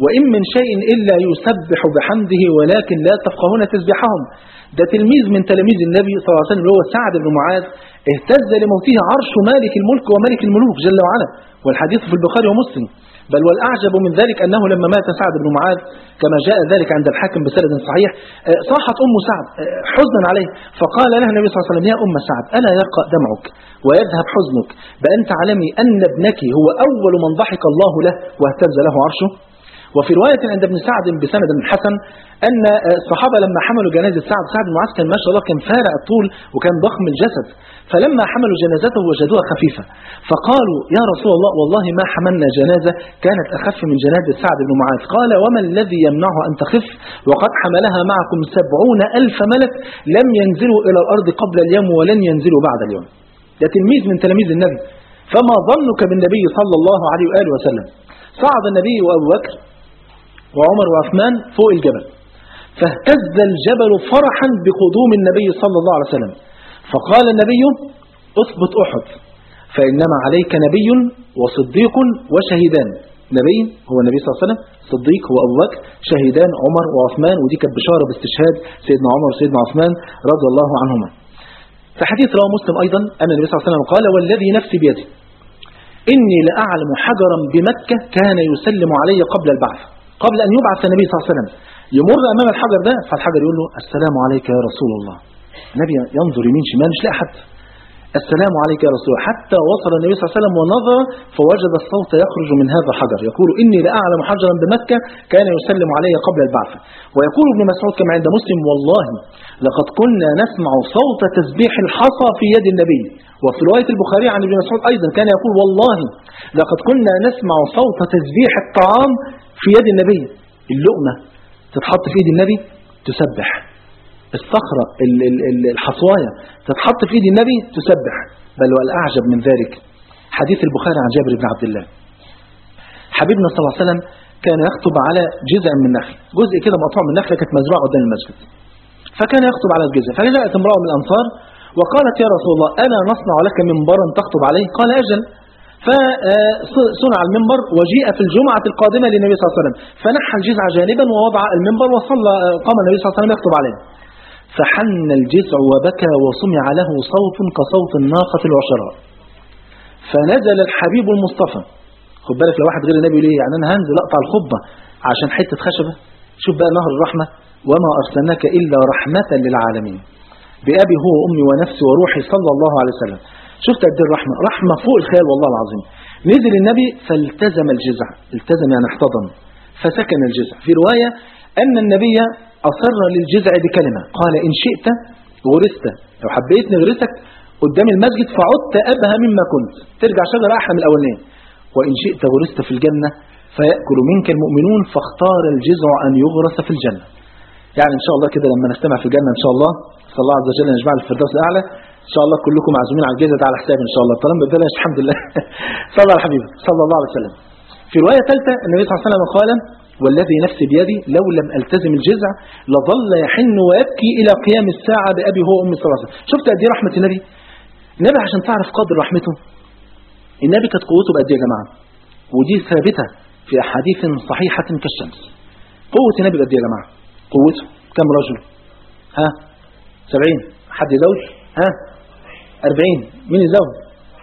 وإن من شيء إلا يسبح بحمده ولكن لا تفقهون تسبيحهم. ده تلميذ من تلاميذ النبي صلى الله عليه وسلم اللي هو سعد بن معاذ، اهتز لموته عرش مالك الملك وملك الملوك جل وعلا، والحديث في البخاري ومسلم. بل والأعجب من ذلك أنه لما مات سعد بن معاذ كما جاء ذلك عند الحاكم بسند صحيح، صاحت أم سعد حزنا عليه، فقال لها النبي صلى الله عليه وسلم: يا أم سعد، ألا يرقى دمعك ويذهب حزنك بأن تعلمي أن ابنك هو أول من ضحك الله له واهتز له عرشه؟ وفي رواية عند ابن سعد بسند حسن أن الصحابة لما حملوا جنازة سعد، سعد بن معاذ كان ما شاء الله كان فارع الطول وكان ضخم الجسد، فلما حملوا جنازته وجدوها خفيفة فقالوا: يا رسول الله، والله ما حملنا جنازة كانت أخف من جنازة سعد بن معاذ. قال: وما الذي يمنعه أن تخف وقد حملها معكم سبعون ألف ملك لم ينزلوا إلى الأرض قبل اليوم ولن ينزلوا بعد اليوم. ده تلميذ من تلاميذ النبي، فما ظنك بالنبي صلى الله عليه وآله وسلم؟ صعد النبي وأبو بكر وعمر وعثمان فوق الجبل، فاهتز الجبل فرحا بقدوم النبي صلى الله عليه وسلم، فقال النبي: اثبت أحد، فإنما عليك نبي وصديق وشهيدان. نبي هو النبي صلى الله عليه وسلم، صديق هو أبو بكر، شهيدان عمر وعثمان، ودي كانت بشارة باستشهاد سيدنا عمر وسيدنا عثمان رضي الله عنهما. في حديث رواه مسلم أيضا أن النبي صلى الله عليه وسلم قال: والذي نفسي بيده إني لأعلم حجرا بمكة كان يسلم علي قبل البعث، قبل أن يبعث النبي صلى الله عليه وسلم، يمر أمام الحجر ده فالحجر يقول له: السلام عليك يا رسول الله. النبي ينظر يمين شمال مش لاقي حد، السلام عليك يا رسول الله، حتى وصل النبي صلى الله عليه وسلم ونظر فوجد الصوت يخرج من هذا الحجر يقول: إني لأعلم حجرا بمكة كان يسلم علي قبل البعث. ويقول ابن مسعود كما عند مسلم: والله لقد كنا نسمع صوت تسبيح الحصى في يد النبي. وفي رواية البخاري عن ابن مسعود أيضا كان يقول: والله لقد كنا نسمع صوت تسبيح الطعام في يد النبي. اللقمة تتحط في يد النبي تسبح، الصخرة الحصواية تتحط في يد النبي تسبح. بل والأعجب من ذلك حديث البخاري عن جابر بن عبد الله، حبيبنا صلى الله عليه وسلم كان يخطب على جزء من نخل، جزء كده مقطوع من نخلة كانت مزروعة قدام المسجد، فكان يخطب على الجزء. فجاءت امرأة من الأنصار وقالت: يا رسول الله، ألا نصنع لك منبرا تخطب عليه؟ قال: أجل. فصنع المنبر وجيء في الجمعة القادمة للنبي صلى الله عليه وسلم، فنحى الجزع جانبا ووضع المنبر وصلى، قام النبي صلى الله عليه وسلم يخطب عليه، فحن الجزع وبكى وسمع له صوت كصوت الناقة العشراء، فنزل الحبيب المصطفى. خد بالك لو واحد غير النبي ليه يعني أنا هنزل أقطع الخطبة عشان حتة خشبة؟ شوف بقى نهر الرحمة: وما أرسلناك إلا رحمة للعالمين بأبي هو أمي ونفسي وروحي صلى الله عليه وسلم. شفت قد الرحمة، رحمة فوق الخيال والله العظيم. نزل النبي فالتزم الجزع، التزم يعني احتضن، فسكن الجزع. في رواية أن النبي أصر للجزع بكلمة، قال: إن شئت غرست، لو حبيت نغرسك قدام المسجد فعدت أبهى مما كنت، ترجع شجرة أحلى من الأولين، وإن شئت غرست في الجنة فيأكل منك المؤمنون، فاختار الجزع أن يغرس في الجنة. يعني إن شاء الله كده لما نجتمع في الجنة إن شاء الله، صلى الله عز وجل نجمع في الفردوس الأعلى إن شاء الله، كلكم معزومين على الجزء ده على حسابي إن شاء الله، طالما ببلاش الحمد لله. صلى الله على حبيبه صلى الله عليه وسلم. في رواية ثالثة النبي صلى الله عليه وسلم قال: والذي نفسي بيدي لو لم ألتزم الجزع لظل يحن ويبكي إلى قيام الساعة بأبي هو أمي صلى الله عليه وسلم. شفت قد ايه رحمة النبي؟ النبي عشان تعرف قدر رحمته، النبي كانت قوته بقد ايه يا جماعة؟ ودي ثابتة في أحاديث صحيحة كالشمس. قوة النبي بقد ايه يا جماعة؟ قوته كم رجل؟ ها؟ سبعين. حد يزوج؟ ها؟ أربعين. مين يزوج؟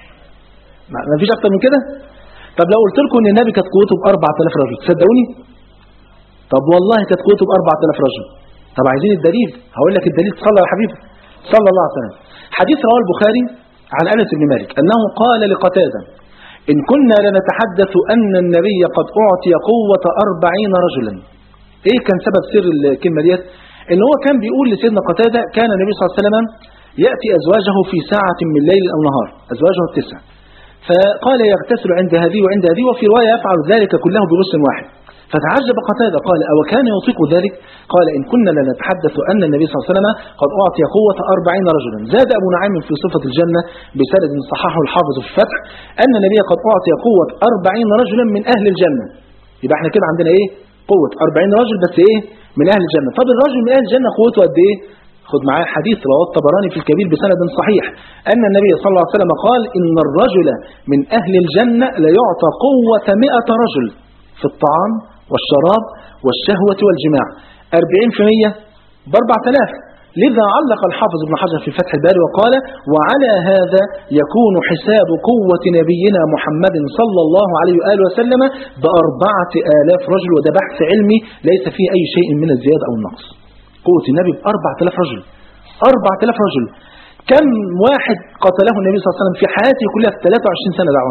ما فيش أكتر من كده؟ طب لو قلت لكم ان النبي كانت قوته بأربعة آلاف رجل تصدقوني؟ طب والله كانت قوته بأربعة آلاف رجل. طب عايزين الدليل؟ هقول لك الدليل، صلى يا حبيبي صلى الله عليه وسلم. حديث رواه البخاري عن أنس بن مالك أنه قال لقتادة: إن كنا لنتحدث أن النبي قد أعطي قوة أربعين رجلا. إيه كان سبب سر الكلمة ديت؟ إن هو كان بيقول لسيدنا قتادة: كان النبي صلى الله عليه وسلم يأتي أزواجه في ساعة من ليل أو نهار، أزواجه التسع، فقال يغتسل عند هذه وعند هذه، وفي رواية يفعل ذلك كله بغسل واحد. فتعجب قتادة قال: أو كان يطيق ذلك؟ قال: إن كنا لنتحدث أن النبي صلى الله عليه وسلم قد أعطي قوة أربعين رجلا. زاد أبو نعيم في صفة الجنة بسند صححه الحافظ في الفتح أن النبي قد أعطي قوة أربعين رجلا من أهل الجنة. يبقى احنا كده عندنا إيه؟ قوة أربعين رجل بس إيه؟ من أهل الجنة. طب الرجل من أهل الجنة قوته قد إيه؟ خد معايا حديث رواه الطبراني في الكبير بسند صحيح أن النبي صلى الله عليه وسلم قال: إن الرجل من أهل الجنة ليعطى قوة مئة رجل في الطعام والشراب والشهوة والجماع. أربعين في المية بأربعة آلاف. لذا علق الحافظ ابن حجر في فتح الباري وقال: وعلى هذا يكون حساب قوة نبينا محمد صلى الله عليه وآله وسلم بأربعة آلاف رجل، وده بحث علمي ليس فيه أي شيء من الزيادة أو النقص. قوة النبي بأربعة آلاف رجل. أربعة آلاف رجل. كم واحد قتله النبي صلى الله عليه وسلم في حياته كلها في ثلاثة وعشرين سنة دعوة؟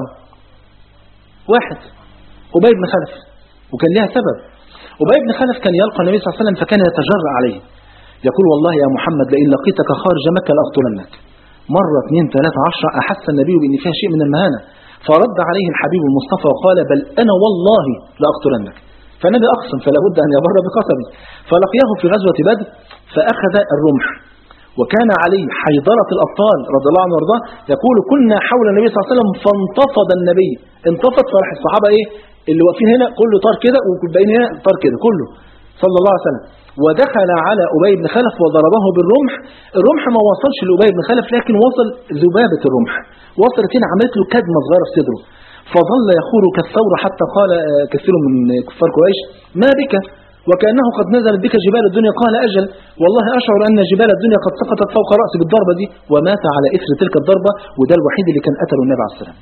واحد، أبي بن خلف، وكان لها سبب. أبي بن خلف كان يلقى النبي صلى الله عليه وسلم فكان يتجرأ عليه، يقول: والله يا محمد لئن لقيتك خارج مكة لأقتلنك. مرة اثنين ثلاثة عشرة أحس النبي بأن فيها شيء من المهانة، فرد عليه الحبيب المصطفى وقال: بل أنا والله لأقتلنك. فالنبي أقسم فلا بد أن يبر بقسمه، فلقيه في غزوة بدر فأخذ الرمح، وكان عليه حيدرة الأبطال رضي الله عنه وارضاه يقول: كنا حول النبي صلى الله عليه وسلم فانتفض النبي، انتفض فراح الصحابة إيه اللي واقفين هنا كله طار كده والباقيين هنا طار كده كله صلى الله عليه وسلم، ودخل على أبي بن خلف وضربه بالرمح. الرمح ما وصلش لأبي بن خلف لكن وصل ذبابة الرمح، وصلت هنا عملت له كدمة صغيرة في صدره، فظل يخور كالثور حتى قال كثير من كفار قريش: ما بك؟ وكأنه قد نزلت بك جبال الدنيا. قال: أجل والله أشعر أن جبال الدنيا قد سقطت فوق رأسي بالضربة دي، ومات على إثر تلك الضربة. وده الوحيد اللي كان قتله النبي عليه السلام.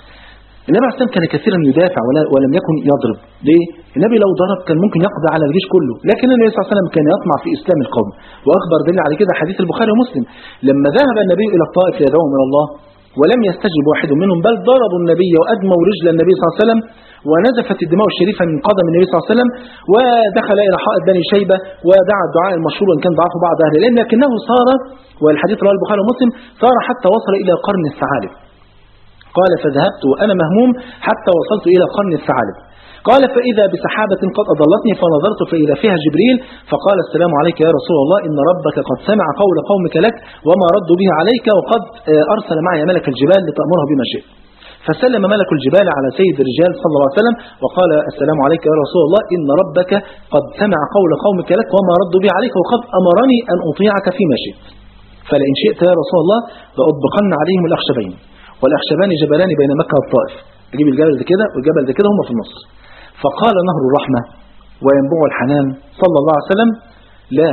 النبي عليه السلام كان كثيرا يدافع ولم يكن يضرب. ليه؟ النبي لو ضرب كان ممكن يقضي على الجيش كله، لكن النبي صلى الله عليه وسلم كان يطمع في إسلام القوم. وأخبر دل على كده حديث البخاري ومسلم لما ذهب النبي إلى الطائف يدعوهم إلى الله ولم يستجب واحد منهم، بل ضربوا النبي وأدموا رجل النبي صلى الله عليه وسلم، ونزفت الدماء الشريفة من قدم النبي صلى الله عليه وسلم، ودخل إلى حائط بني شيبة ودعا الدعاء المشهور وإن كان ضعفه بعض أهل العلم، لكنه صار، والحديث رواه البخاري ومسلم، صار حتى وصل إلى قرن الثعالب. قال: فذهبت وأنا مهموم حتى وصلت إلى قرن الثعالب. قال: فإذا بسحابة قد أضلتني فنظرت فإذا فيها جبريل فقال: السلام عليك يا رسول الله، إن ربك قد سمع قول قومك لك وما ردوا به عليك، وقد أرسل معي ملك الجبال لتأمره بما شئت. فسلم ملك الجبال على سيد الرجال صلى الله عليه وسلم وقال: السلام عليك يا رسول الله، إن ربك قد سمع قول قومك لك وما ردوا به عليك، وقد أمرني أن أطيعك فيما شئت، فلئن شئت يا رسول الله لأطبقن عليهم الأخشبين، والأخشبان جبلان بين مكة والطائف، أجيب الجبل ده كده والجبل ده كده هم في النص. فقال نهر الرحمة وينبوع الحنان صلى الله عليه وسلم: لا،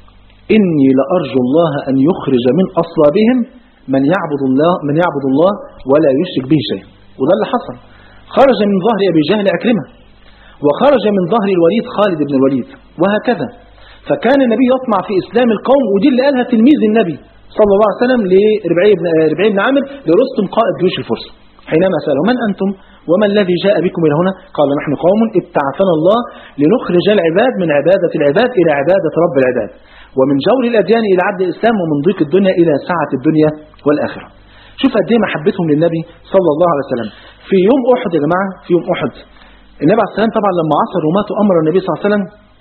إني لأرجو الله أن يخرج من أصلابهم من يعبد الله من يعبد الله ولا يشرك به شيء. وده اللي حصل. خرج من ظهر أبي جهل أكرمة، وخرج من ظهر الوليد خالد بن الوليد، وهكذا. فكان النبي يطمع في إسلام القوم، ودي اللي قالها تلميذ النبي صلى الله عليه وسلم لربعي بن, ربعي بن عامر لرستم قائد جيوش الفرس حينما سأله: من أنتم وما الذي جاء بكم إلى هنا؟ قال: نحن قوم ابتعثنا الله لنخرج العباد من عبادة العباد إلى عبادة رب العباد، ومن جور الأديان إلى عدل الإسلام، ومن ضيق الدنيا إلى سعة الدنيا والآخرة. شوف قد ايه محبتهم للنبي صلى الله عليه وسلم. في يوم أحد يا جماعة، في يوم أحد النبي عليه السلام طبعا لما عصر وماتوا أمر النبي صلى الله عليه وسلم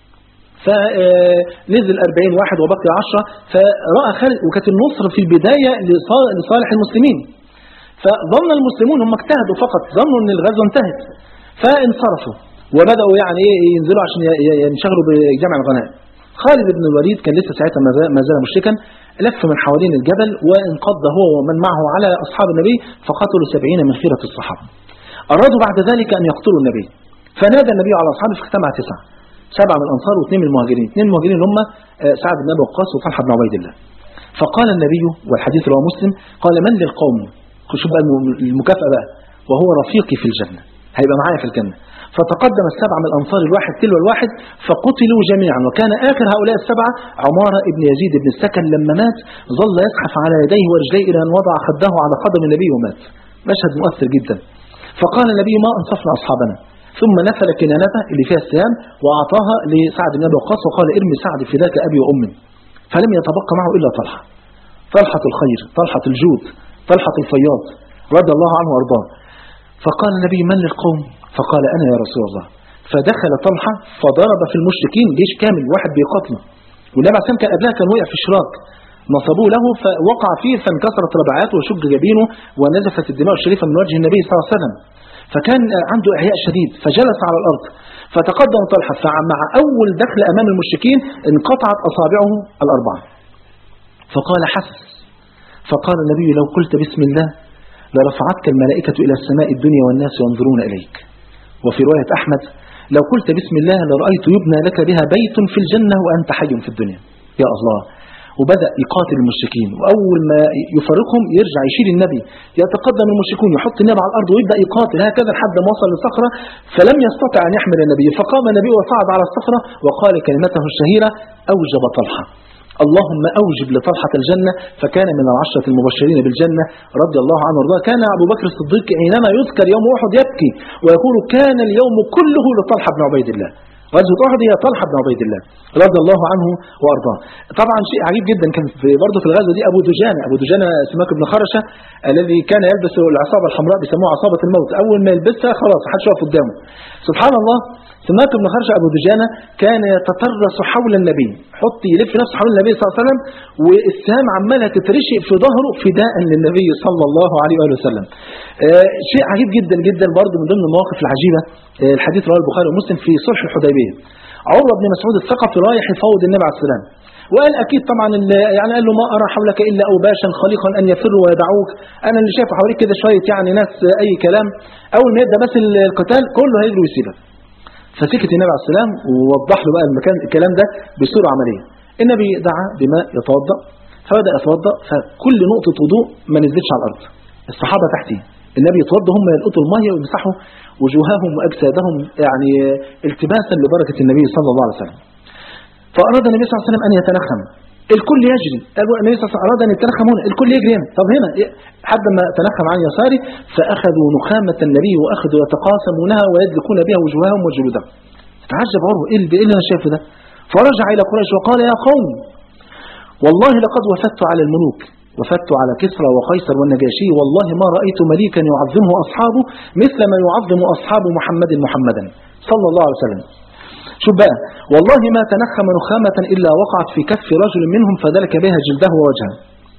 فنزل أربعين واحد وبقي عشرة، فرأى خالد، وكانت النصر في البداية لصالح المسلمين، فظن المسلمون هم اجتهدوا فقط، ظنوا ان الغزوة انتهت فانصرفوا وبدأوا يعني ايه ينزلوا عشان ينشغلوا بجمع الغنائم. خالد بن الوليد كان لسه ساعتها ما زال مشركا، لف من حوالين الجبل وانقض هو ومن معه على أصحاب النبي فقتلوا سبعين من خيرة الصحابة. أرادوا بعد ذلك أن يقتلوا النبي، فنادى النبي على أصحابه فاجتمع تسعة، سبعة من الأنصار واثنين من المهاجرين، اثنين المهاجرين هم سعد بن أبي وقاص وطلحة بن عبيد الله. فقال النبي والحديث رواه مسلم: قال: من للقوم؟ شوف بقى المكافأة بقى، وهو رفيقي في الجنة، هيبقى معايا في الجنة. فتقدم السبعة من الأنصار الواحد تلو الواحد فقتلوا جميعا، وكان آخر هؤلاء السبعة عمارة ابن يزيد بن السكن، لما مات ظل يزحف على يديه ورجليه إلى أن وضع خده على قدم النبي ومات. مشهد مؤثر جدا. فقال النبي: ما أنصفنا أصحابنا، ثم نفل كنانته اللي فيها السهام وأعطاها لسعد بن أبي وقاص وقال: ارمي سعد فداك أبي وأمي. فلم يتبقى معه إلا طلحة، طلحة الخير، طلحة الجود، طلحة الفياض رضي الله عنه وأرضاه. فقال النبي: من للقوم؟ فقال: أنا يا رسول الله. فدخل طلحة فضرب في المشركين جيش كامل واحد بيقاتله، والنبي عليه الصلاة والسلام كان قبلها كان وقع في الشراك، نصبوه له فوقع فيه فانكسرت رباعاته وشج جبينه ونزفت الدماء الشريفة من وجه النبي صلى الله عليه وسلم، فكان عنده إعياء شديد فجلس على الأرض. فتقدم طلحة فمع أول دخل أمام المشركين انقطعت أصابعه الأربعة، فقال: حس. فقال النبي: لو قلت بسم الله لرفعتك الملائكة إلى السماء الدنيا والناس ينظرون إليك. وفي رواية أحمد: لو قلت بسم الله لرأيت يبنى لك بها بيت في الجنة وأنت حي في الدنيا. يا الله. وبدأ يقاتل المشركين، وأول ما يفرقهم يرجع يشيل النبي، يتقدم المشركون يحط النبي على الأرض ويبدأ يقاتل هكذا لحد ما وصل لصخرة فلم يستطع أن يحمل النبي، فقام النبي وصعد على الصخرة وقال كلمته الشهيرة أوجب طلحة، اللهم أوجب لطلحة الجنة، فكان من العشرة المبشرين بالجنة رضي الله عنه وارضاه. كان أبو بكر الصديق حينما يذكر يوم أحد يبكي ويقول كان اليوم كله لطلحة بن عبيد الله. غزوة أحد هي طلحة بن عبيد الله رضي الله عنه وارضاه. طبعا شيء عجيب جدا كان في برضه في الغزوة دي أبو دجانة، أبو دجانة سماك بن خرشة الذي كان يلبس العصابة الحمراء بيسموها عصابة الموت، أول ما يلبسها خلاص محدش يقف قدامه. سبحان الله، سماك بن خرشة أبو دجانة كان يتطرس حول النبي، حط يلف نفسه حول النبي صلى الله عليه وسلم والسهام عمالها تترشق في ظهره فداء للنبي صلى الله عليه وآله وسلم. آه شيء عجيب جدا جدا برضه من ضمن المواقف العجيبة. آه الحديث رواه البخاري ومسلم في صلح الحديبية. عمر بن مسعود الثقفي رايح يفاوض النبي عليه السلام، وقال أكيد طبعا يعني قال له ما أرى حولك إلا أوباشا خليقا أن يفروا ويدعوك، أنا اللي شايفه حواليك كده شوية يعني ناس أي كلام، أول ما يبدأ بس القتال كله هيجري ويسيبك. فسكت النبي عليه السلام ووضح له بقى المكان الكلام ده بصورة عملية. النبي دعا بماء يتوضأ، فبدأ يتوضأ، فكل نقطة وضوء ما نزلتش على الأرض، الصحابة تحتيه، النبي يتوضأ هم يلقطوا المية ويمسحوا وجوههم وأجسادهم يعني التباسا لبركة النبي صلى الله عليه وسلم. فأراد النبي صلى الله عليه وسلم أن يتنخم، الكل يجري، النبي صلى الله عليه وسلم أراد أن يتنخم هنا، الكل يجري هنا، طب هنا حد ما تنخم عن يساري فأخذوا نخامة النبي وأخذوا يتقاسمونها ويدلكون بها وجوههم وجلودهم. تعجب عروة إيه اللي أنا شايفه ده؟ فرجع إلى قريش وقال يا قوم والله لقد وفدت على الملوك، وفدت على كسرى وقيصر والنجاشي، والله ما رأيت مليكا يعظمه أصحابه مثل ما يعظم أصحاب محمد محمدا صلى الله عليه وسلم. شوف بقى، والله ما تنخم نخامة إلا وقعت في كف رجل منهم فدلك بها جلده ووجهه،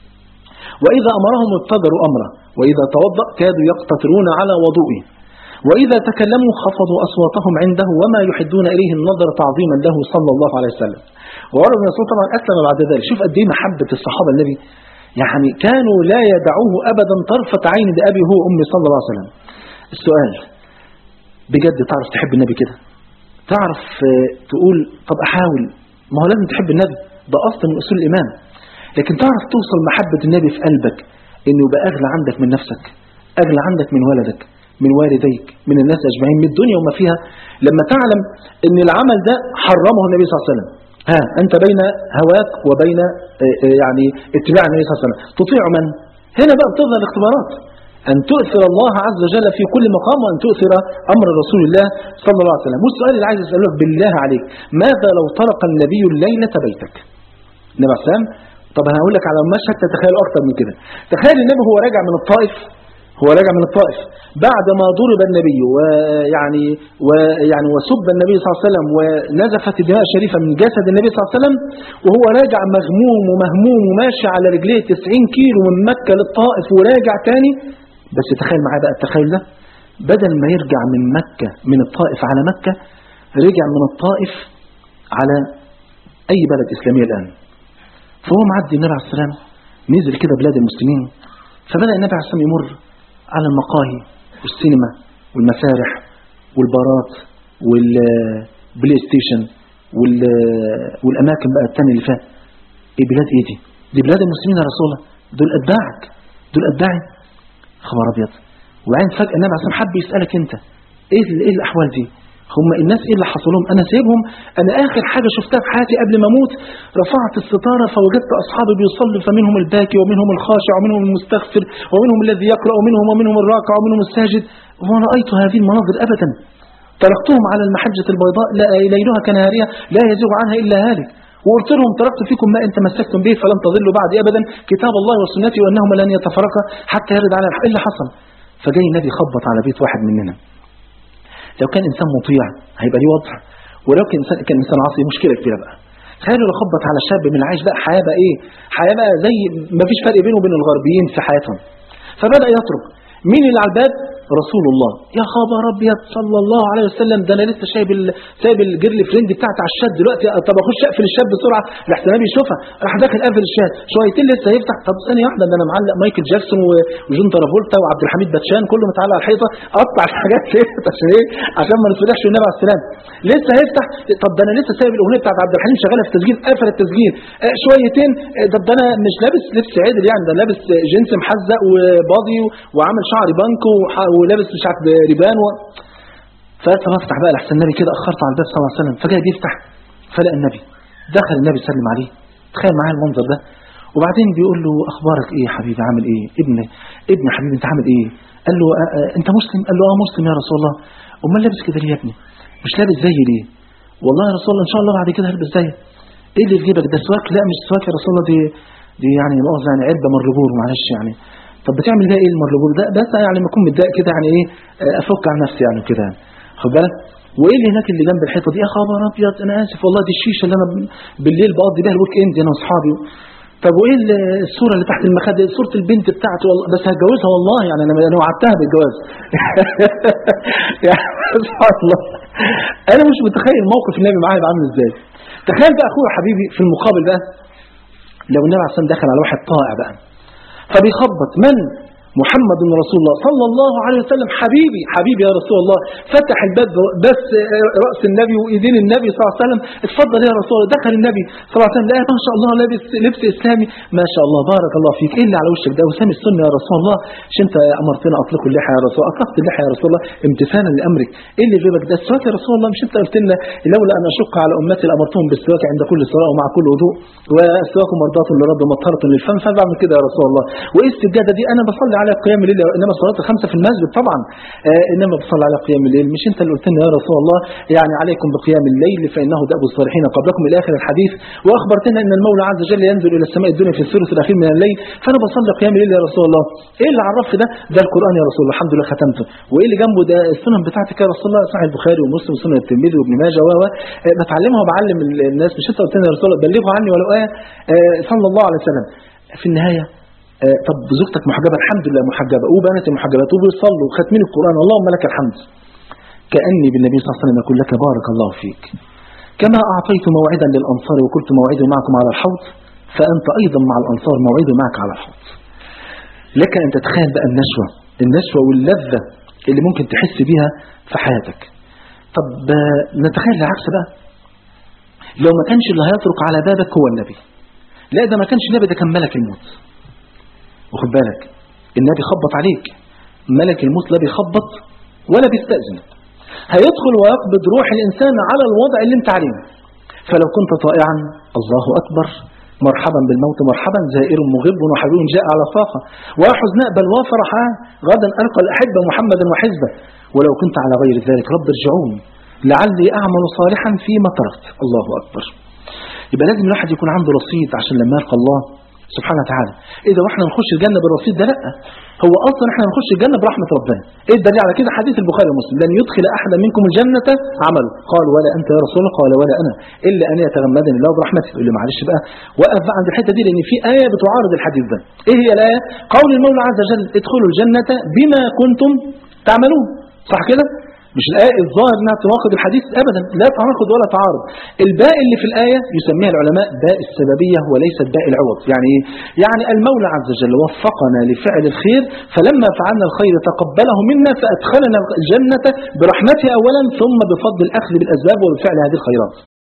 وإذا أمرهم ابتدروا أمره، وإذا توضأ كادوا يقتطرون على وضوئه، وإذا تكلموا خفضوا أصواتهم عنده وما يحدون إليه النظر تعظيما له صلى الله عليه وسلم. وعمر بن مسعود طبعا أسلم بعد ذلك. شوف قد إيه محبة الصحابة النبي، يعني كانوا لا يدعوه أبدا طرفة عين بأبي هو أمي صلى الله عليه وسلم. السؤال بجد، تعرف تحب النبي كده؟ تعرف تقول طب أحاول؟ ما هو لازم تحب النبي، ده أصل من أصول الإيمان. لكن تعرف توصل محبة النبي في قلبك إنه يبقى أغلى عندك من نفسك، أغلى عندك من ولدك، من والديك، من الناس أجمعين، من الدنيا وما فيها. لما تعلم إن العمل ده حرمه النبي صلى الله عليه وسلم، ها أنت بين هواك وبين يعني اتباع النبي صلى الله عليه وسلم، تطيع من؟ هنا بقى بتظهر الاختبارات، أن تؤثر الله عز وجل في كل مقام، وأن تؤثر أمر رسول الله صلى الله عليه وسلم. والسؤال اللي عايز أسألك بالله عليك، ماذا لو طرق النبي الليلة بيتك؟ النبي عليه السلام، طب أنا هقول لك على مشهد تتخيل أكتر من كده. تخيل النبي هو راجع من الطائف، هو راجع من الطائف بعد ما ضرب النبي ويعني ويعني وسب النبي صلى الله عليه وسلم ونزفت الدماء الشريفة من جسد النبي صلى الله عليه وسلم، وهو راجع مغموم ومهموم وماشي على رجليه تسعين كيلو من مكة للطائف وراجع تاني. بس تخيل معايا بقى التخيل ده، بدل ما يرجع من مكة من الطائف على مكة، رجع من الطائف على أي بلد إسلامي الآن. فهو معدي النبي عليه السلام نزل كده بلاد المسلمين، فبدأ النبي عليه السلام يمر على المقاهي والسينما والمسارح والبارات والبلاي ستيشن والأماكن بقى التانية اللي فيها. إيه بلاد إيه دي؟ دي بلاد المسلمين يا رسول الله، دول أتباعك، دول أتباعي. خبر أبيض. وبعدين فجأة النبي عليه السلام حب يسألك أنت إيه إيه الأحوال دي؟ هم الناس إيه اللي حصلهم؟ أنا سيبهم، أنا آخر حاجة شفتها في حياتي قبل ما أموت رفعت الستارة فوجدت أصحابي بيصلوا، فمنهم الباكي ومنهم الخاشع ومنهم المستغفر ومنهم الذي يقرأ ومنهم ومنهم الراكع ومنهم الساجد، وما رأيت هذه المناظر أبدا. تركتهم على المحجة البيضاء ليلها كنهارها لا يزيغ عنها إلا هالك، وقلت لهم تركت فيكم ما إن تمسكتم به فلن تضلوا بعدي أبدا، كتاب الله وسنتي وأنهما لن يتفرقا حتى يرد على الحق. إيه اللي حصل؟ فجاي النبي خبط على بيت واحد مننا. لو كان إنسان مطيع هيبقى ليه وضع، ولو كان إنسان كان إنسان عاصي مشكلة كبيرة بقى. تخيلوا لو خبط على شاب من العيش بقى، حياة بقى إيه؟ حياة بقى زي ما فيش فرق بينه وبين الغربيين في حياتهم. فبدأ يترك مين اللي على الباب؟ رسول الله. يا خبر ابيض صلى الله عليه وسلم، ده انا لسه شايب ال... سايب الجيرل فريند بتاعتي على الشات دلوقتي، طب اخش اقفل الشات بسرعه لحسن النبي يشوفها، راح داخل قافل الشات شويتين لسه هيفتح، طب ثانيه واحده ده انا معلق مايكل جاكسون وجون ترافولتا وعبد الحميد باتشان كله متعلق على الحيطه، اقطع الحاجات ديت عشان ايه؟ عشان ما نصلحش النبي عليه السلام. لسه هيفتح، طب ده انا لسه سايب الاغنيه بتاعت عبد الحليم شغاله في التسجيل، قفل التسجيل آه شويتين، آه طب ده انا مش لابس لبس عدل يعني، ده لابس جينز محزق وباضي وعامل شعري بانك ولابس مش عارف ريبان و... فقلت افتح بقى لحسن النبي كده، اخرت على الباب صلى الله عليه وسلم، فجاء بيفتح فلقى النبي دخل، النبي سلم عليه، تخيل معايا المنظر ده، وبعدين بيقول له اخبارك ايه يا حبيبي، عامل ايه ابن ابن حبيبي انت عامل ايه؟ قال له آه آه انت مسلم؟ قال له اه مسلم يا رسول الله. امال لابس كده ليه يا ابني؟ مش لابس زي ليه؟ والله يا رسول الله ان شاء الله بعد كده هلبس زيك. ايه اللي في جيبك ده؟ سواك؟ لا مش سواك يا رسول الله، دي دي يعني مؤاخذه يعني علبه مرلبور معلش يعني. طب بتعمل بيها ايه المرلبور ده؟ بس يعني لما اكون متضايق كده يعني ايه افك عن نفسي يعني كده يعني. خد بالك. وايه اللي هناك اللي جنب الحيطه دي؟ يا خبر ابيض انا اسف والله، دي الشيشه اللي انا بالليل بقضي بيها الويك اند انا واصحابي. طب وايه الصوره اللي تحت المخده؟ صوره البنت بتاعتي والله، بس هتجوزها والله يعني، انا انا وعدتها بالجواز. يعني سبحان الله، انا مش متخيل موقف النبي معايا عامل ازاي. تخيل بقى اخويا حبيبي في المقابل بقى، لو النبي عليه الصلاه والسلام دخل على واحد طائع بقى فبيخبط، من؟ محمد رسول الله صلى الله عليه وسلم، حبيبي حبيبي يا رسول الله. فتح الباب بس رأس النبي وإيدين النبي صلى الله عليه وسلم، اتفضل يا رسول الله. دخل النبي صلى الله عليه وسلم، لا ما شاء الله لابس لبس إسلامي، ما شاء الله بارك الله فيك، إيه اللي على وشك ده؟ وسام السنة يا رسول الله، مش أنت أمرتنا أطلق اللحى يا رسول الله؟ أطلقت اللحى يا رسول الله امتثالا لأمرك. إيه اللي جابك ده؟ السواك يا رسول الله، مش أنت قلت لنا لولا أن أشق على أمتي لأمرتهم بالسواك عند كل صلاة ومع كل وضوء، والسواك مرضاة للرب مطهرة للفم، فبعمل كده يا رسول الله. وإيه السجادة دي؟ أنا بصلي على قيام الليل، إنما صلاة الخمسة في المسجد طبعا، آه إنما بصلي على قيام الليل، مش أنت اللي قلت لنا يا رسول الله يعني عليكم بقيام الليل فإنه دأب الصالحين قبلكم إلى آخر الحديث، وأخبرتنا أن المولى عز وجل ينزل إلى السماء الدنيا في الثلث الأخير من الليل، فأنا بصلي قيام الليل يا رسول الله. إيه اللي عرفت ده؟ ده القرآن يا رسول الله، الحمد لله ختمته. وإيه اللي جنبه ده؟ السنن بتاعتك يا رسول الله، صحيح البخاري ومسلم وسنن الترمذي وابن ماجه و بتعلمها وبعلم الناس، مش أنت قلت لنا يا رسول الله بلغوا عني ولو آية آه صلى الله عليه وسلم. في النهاية آه طب زوجتك محجبة؟ الحمد لله محجبة، وبناتي محجبات وبيصلوا وختمين القرآن، اللهم لك الحمد. كأني بالنبي صلى الله عليه وسلم يقول لك بارك الله فيك، كما أعطيت موعدا للأنصار وقلت موعدي معكم على الحوض، فأنت أيضا مع الأنصار موعدي معك على الحوض. لك أن تتخيل بقى النشوة النشوة واللذة اللي ممكن تحس بيها في حياتك. طب نتخيل العكس بقى، لو ما كانش اللي هيطرق على بابك هو النبي، لا ده ما كانش النبي، ده كان ملك الموت. وخد بالك النبي خبط عليك، ملك الموت لا بيخبط ولا بيستأذن، هيدخل ويقبض روح الإنسان على الوضع اللي انت عليه. فلو كنت طائعا الله أكبر، مرحبا بالموت مرحبا، زائر مغب وحبيب جاء على فاقة، وحزناء بل وفرحا، غدا ألقى الأحبة محمدا وحزبه، ولو كنت على غير ذلك رب ارجعون لعلي أعمل صالحا فيما تركت. الله أكبر. يبقى لازم الواحد يكون عنده رصيد عشان لما يلقى الله سبحانه وتعالى. إذا واحنا نخش الجنة بالرصيد ده؟ لا، هو أصلا احنا نخش الجنة برحمة ربنا. إيه الدليل على كده؟ حديث البخاري ومسلم، لن يدخل أحدا منكم الجنة عمله، قال ولا أنت يا رسول الله؟ قال ولا أنا، إلا أن يتغمدني الله برحمته. يقول لي معلش بقى وقف بقى عند الحتة دي، لأن في آية بتعارض الحديث ده. إيه هي الآية؟ قول المولى عز وجل ادخلوا الجنة بما كنتم تعملون، صح كده؟ مش الآية الظاهر انها تناقض الحديث، ابدا لا تناقض ولا تعارض. الباء اللي في الآية يسميها العلماء باء السببية وليست باء العوض. يعني ايه؟ يعني المولى عز وجل وفقنا لفعل الخير، فلما فعلنا الخير تقبله منا فأدخلنا الجنة برحمته اولا، ثم بفضل الأخذ بالأسباب وبفعل هذه الخيرات.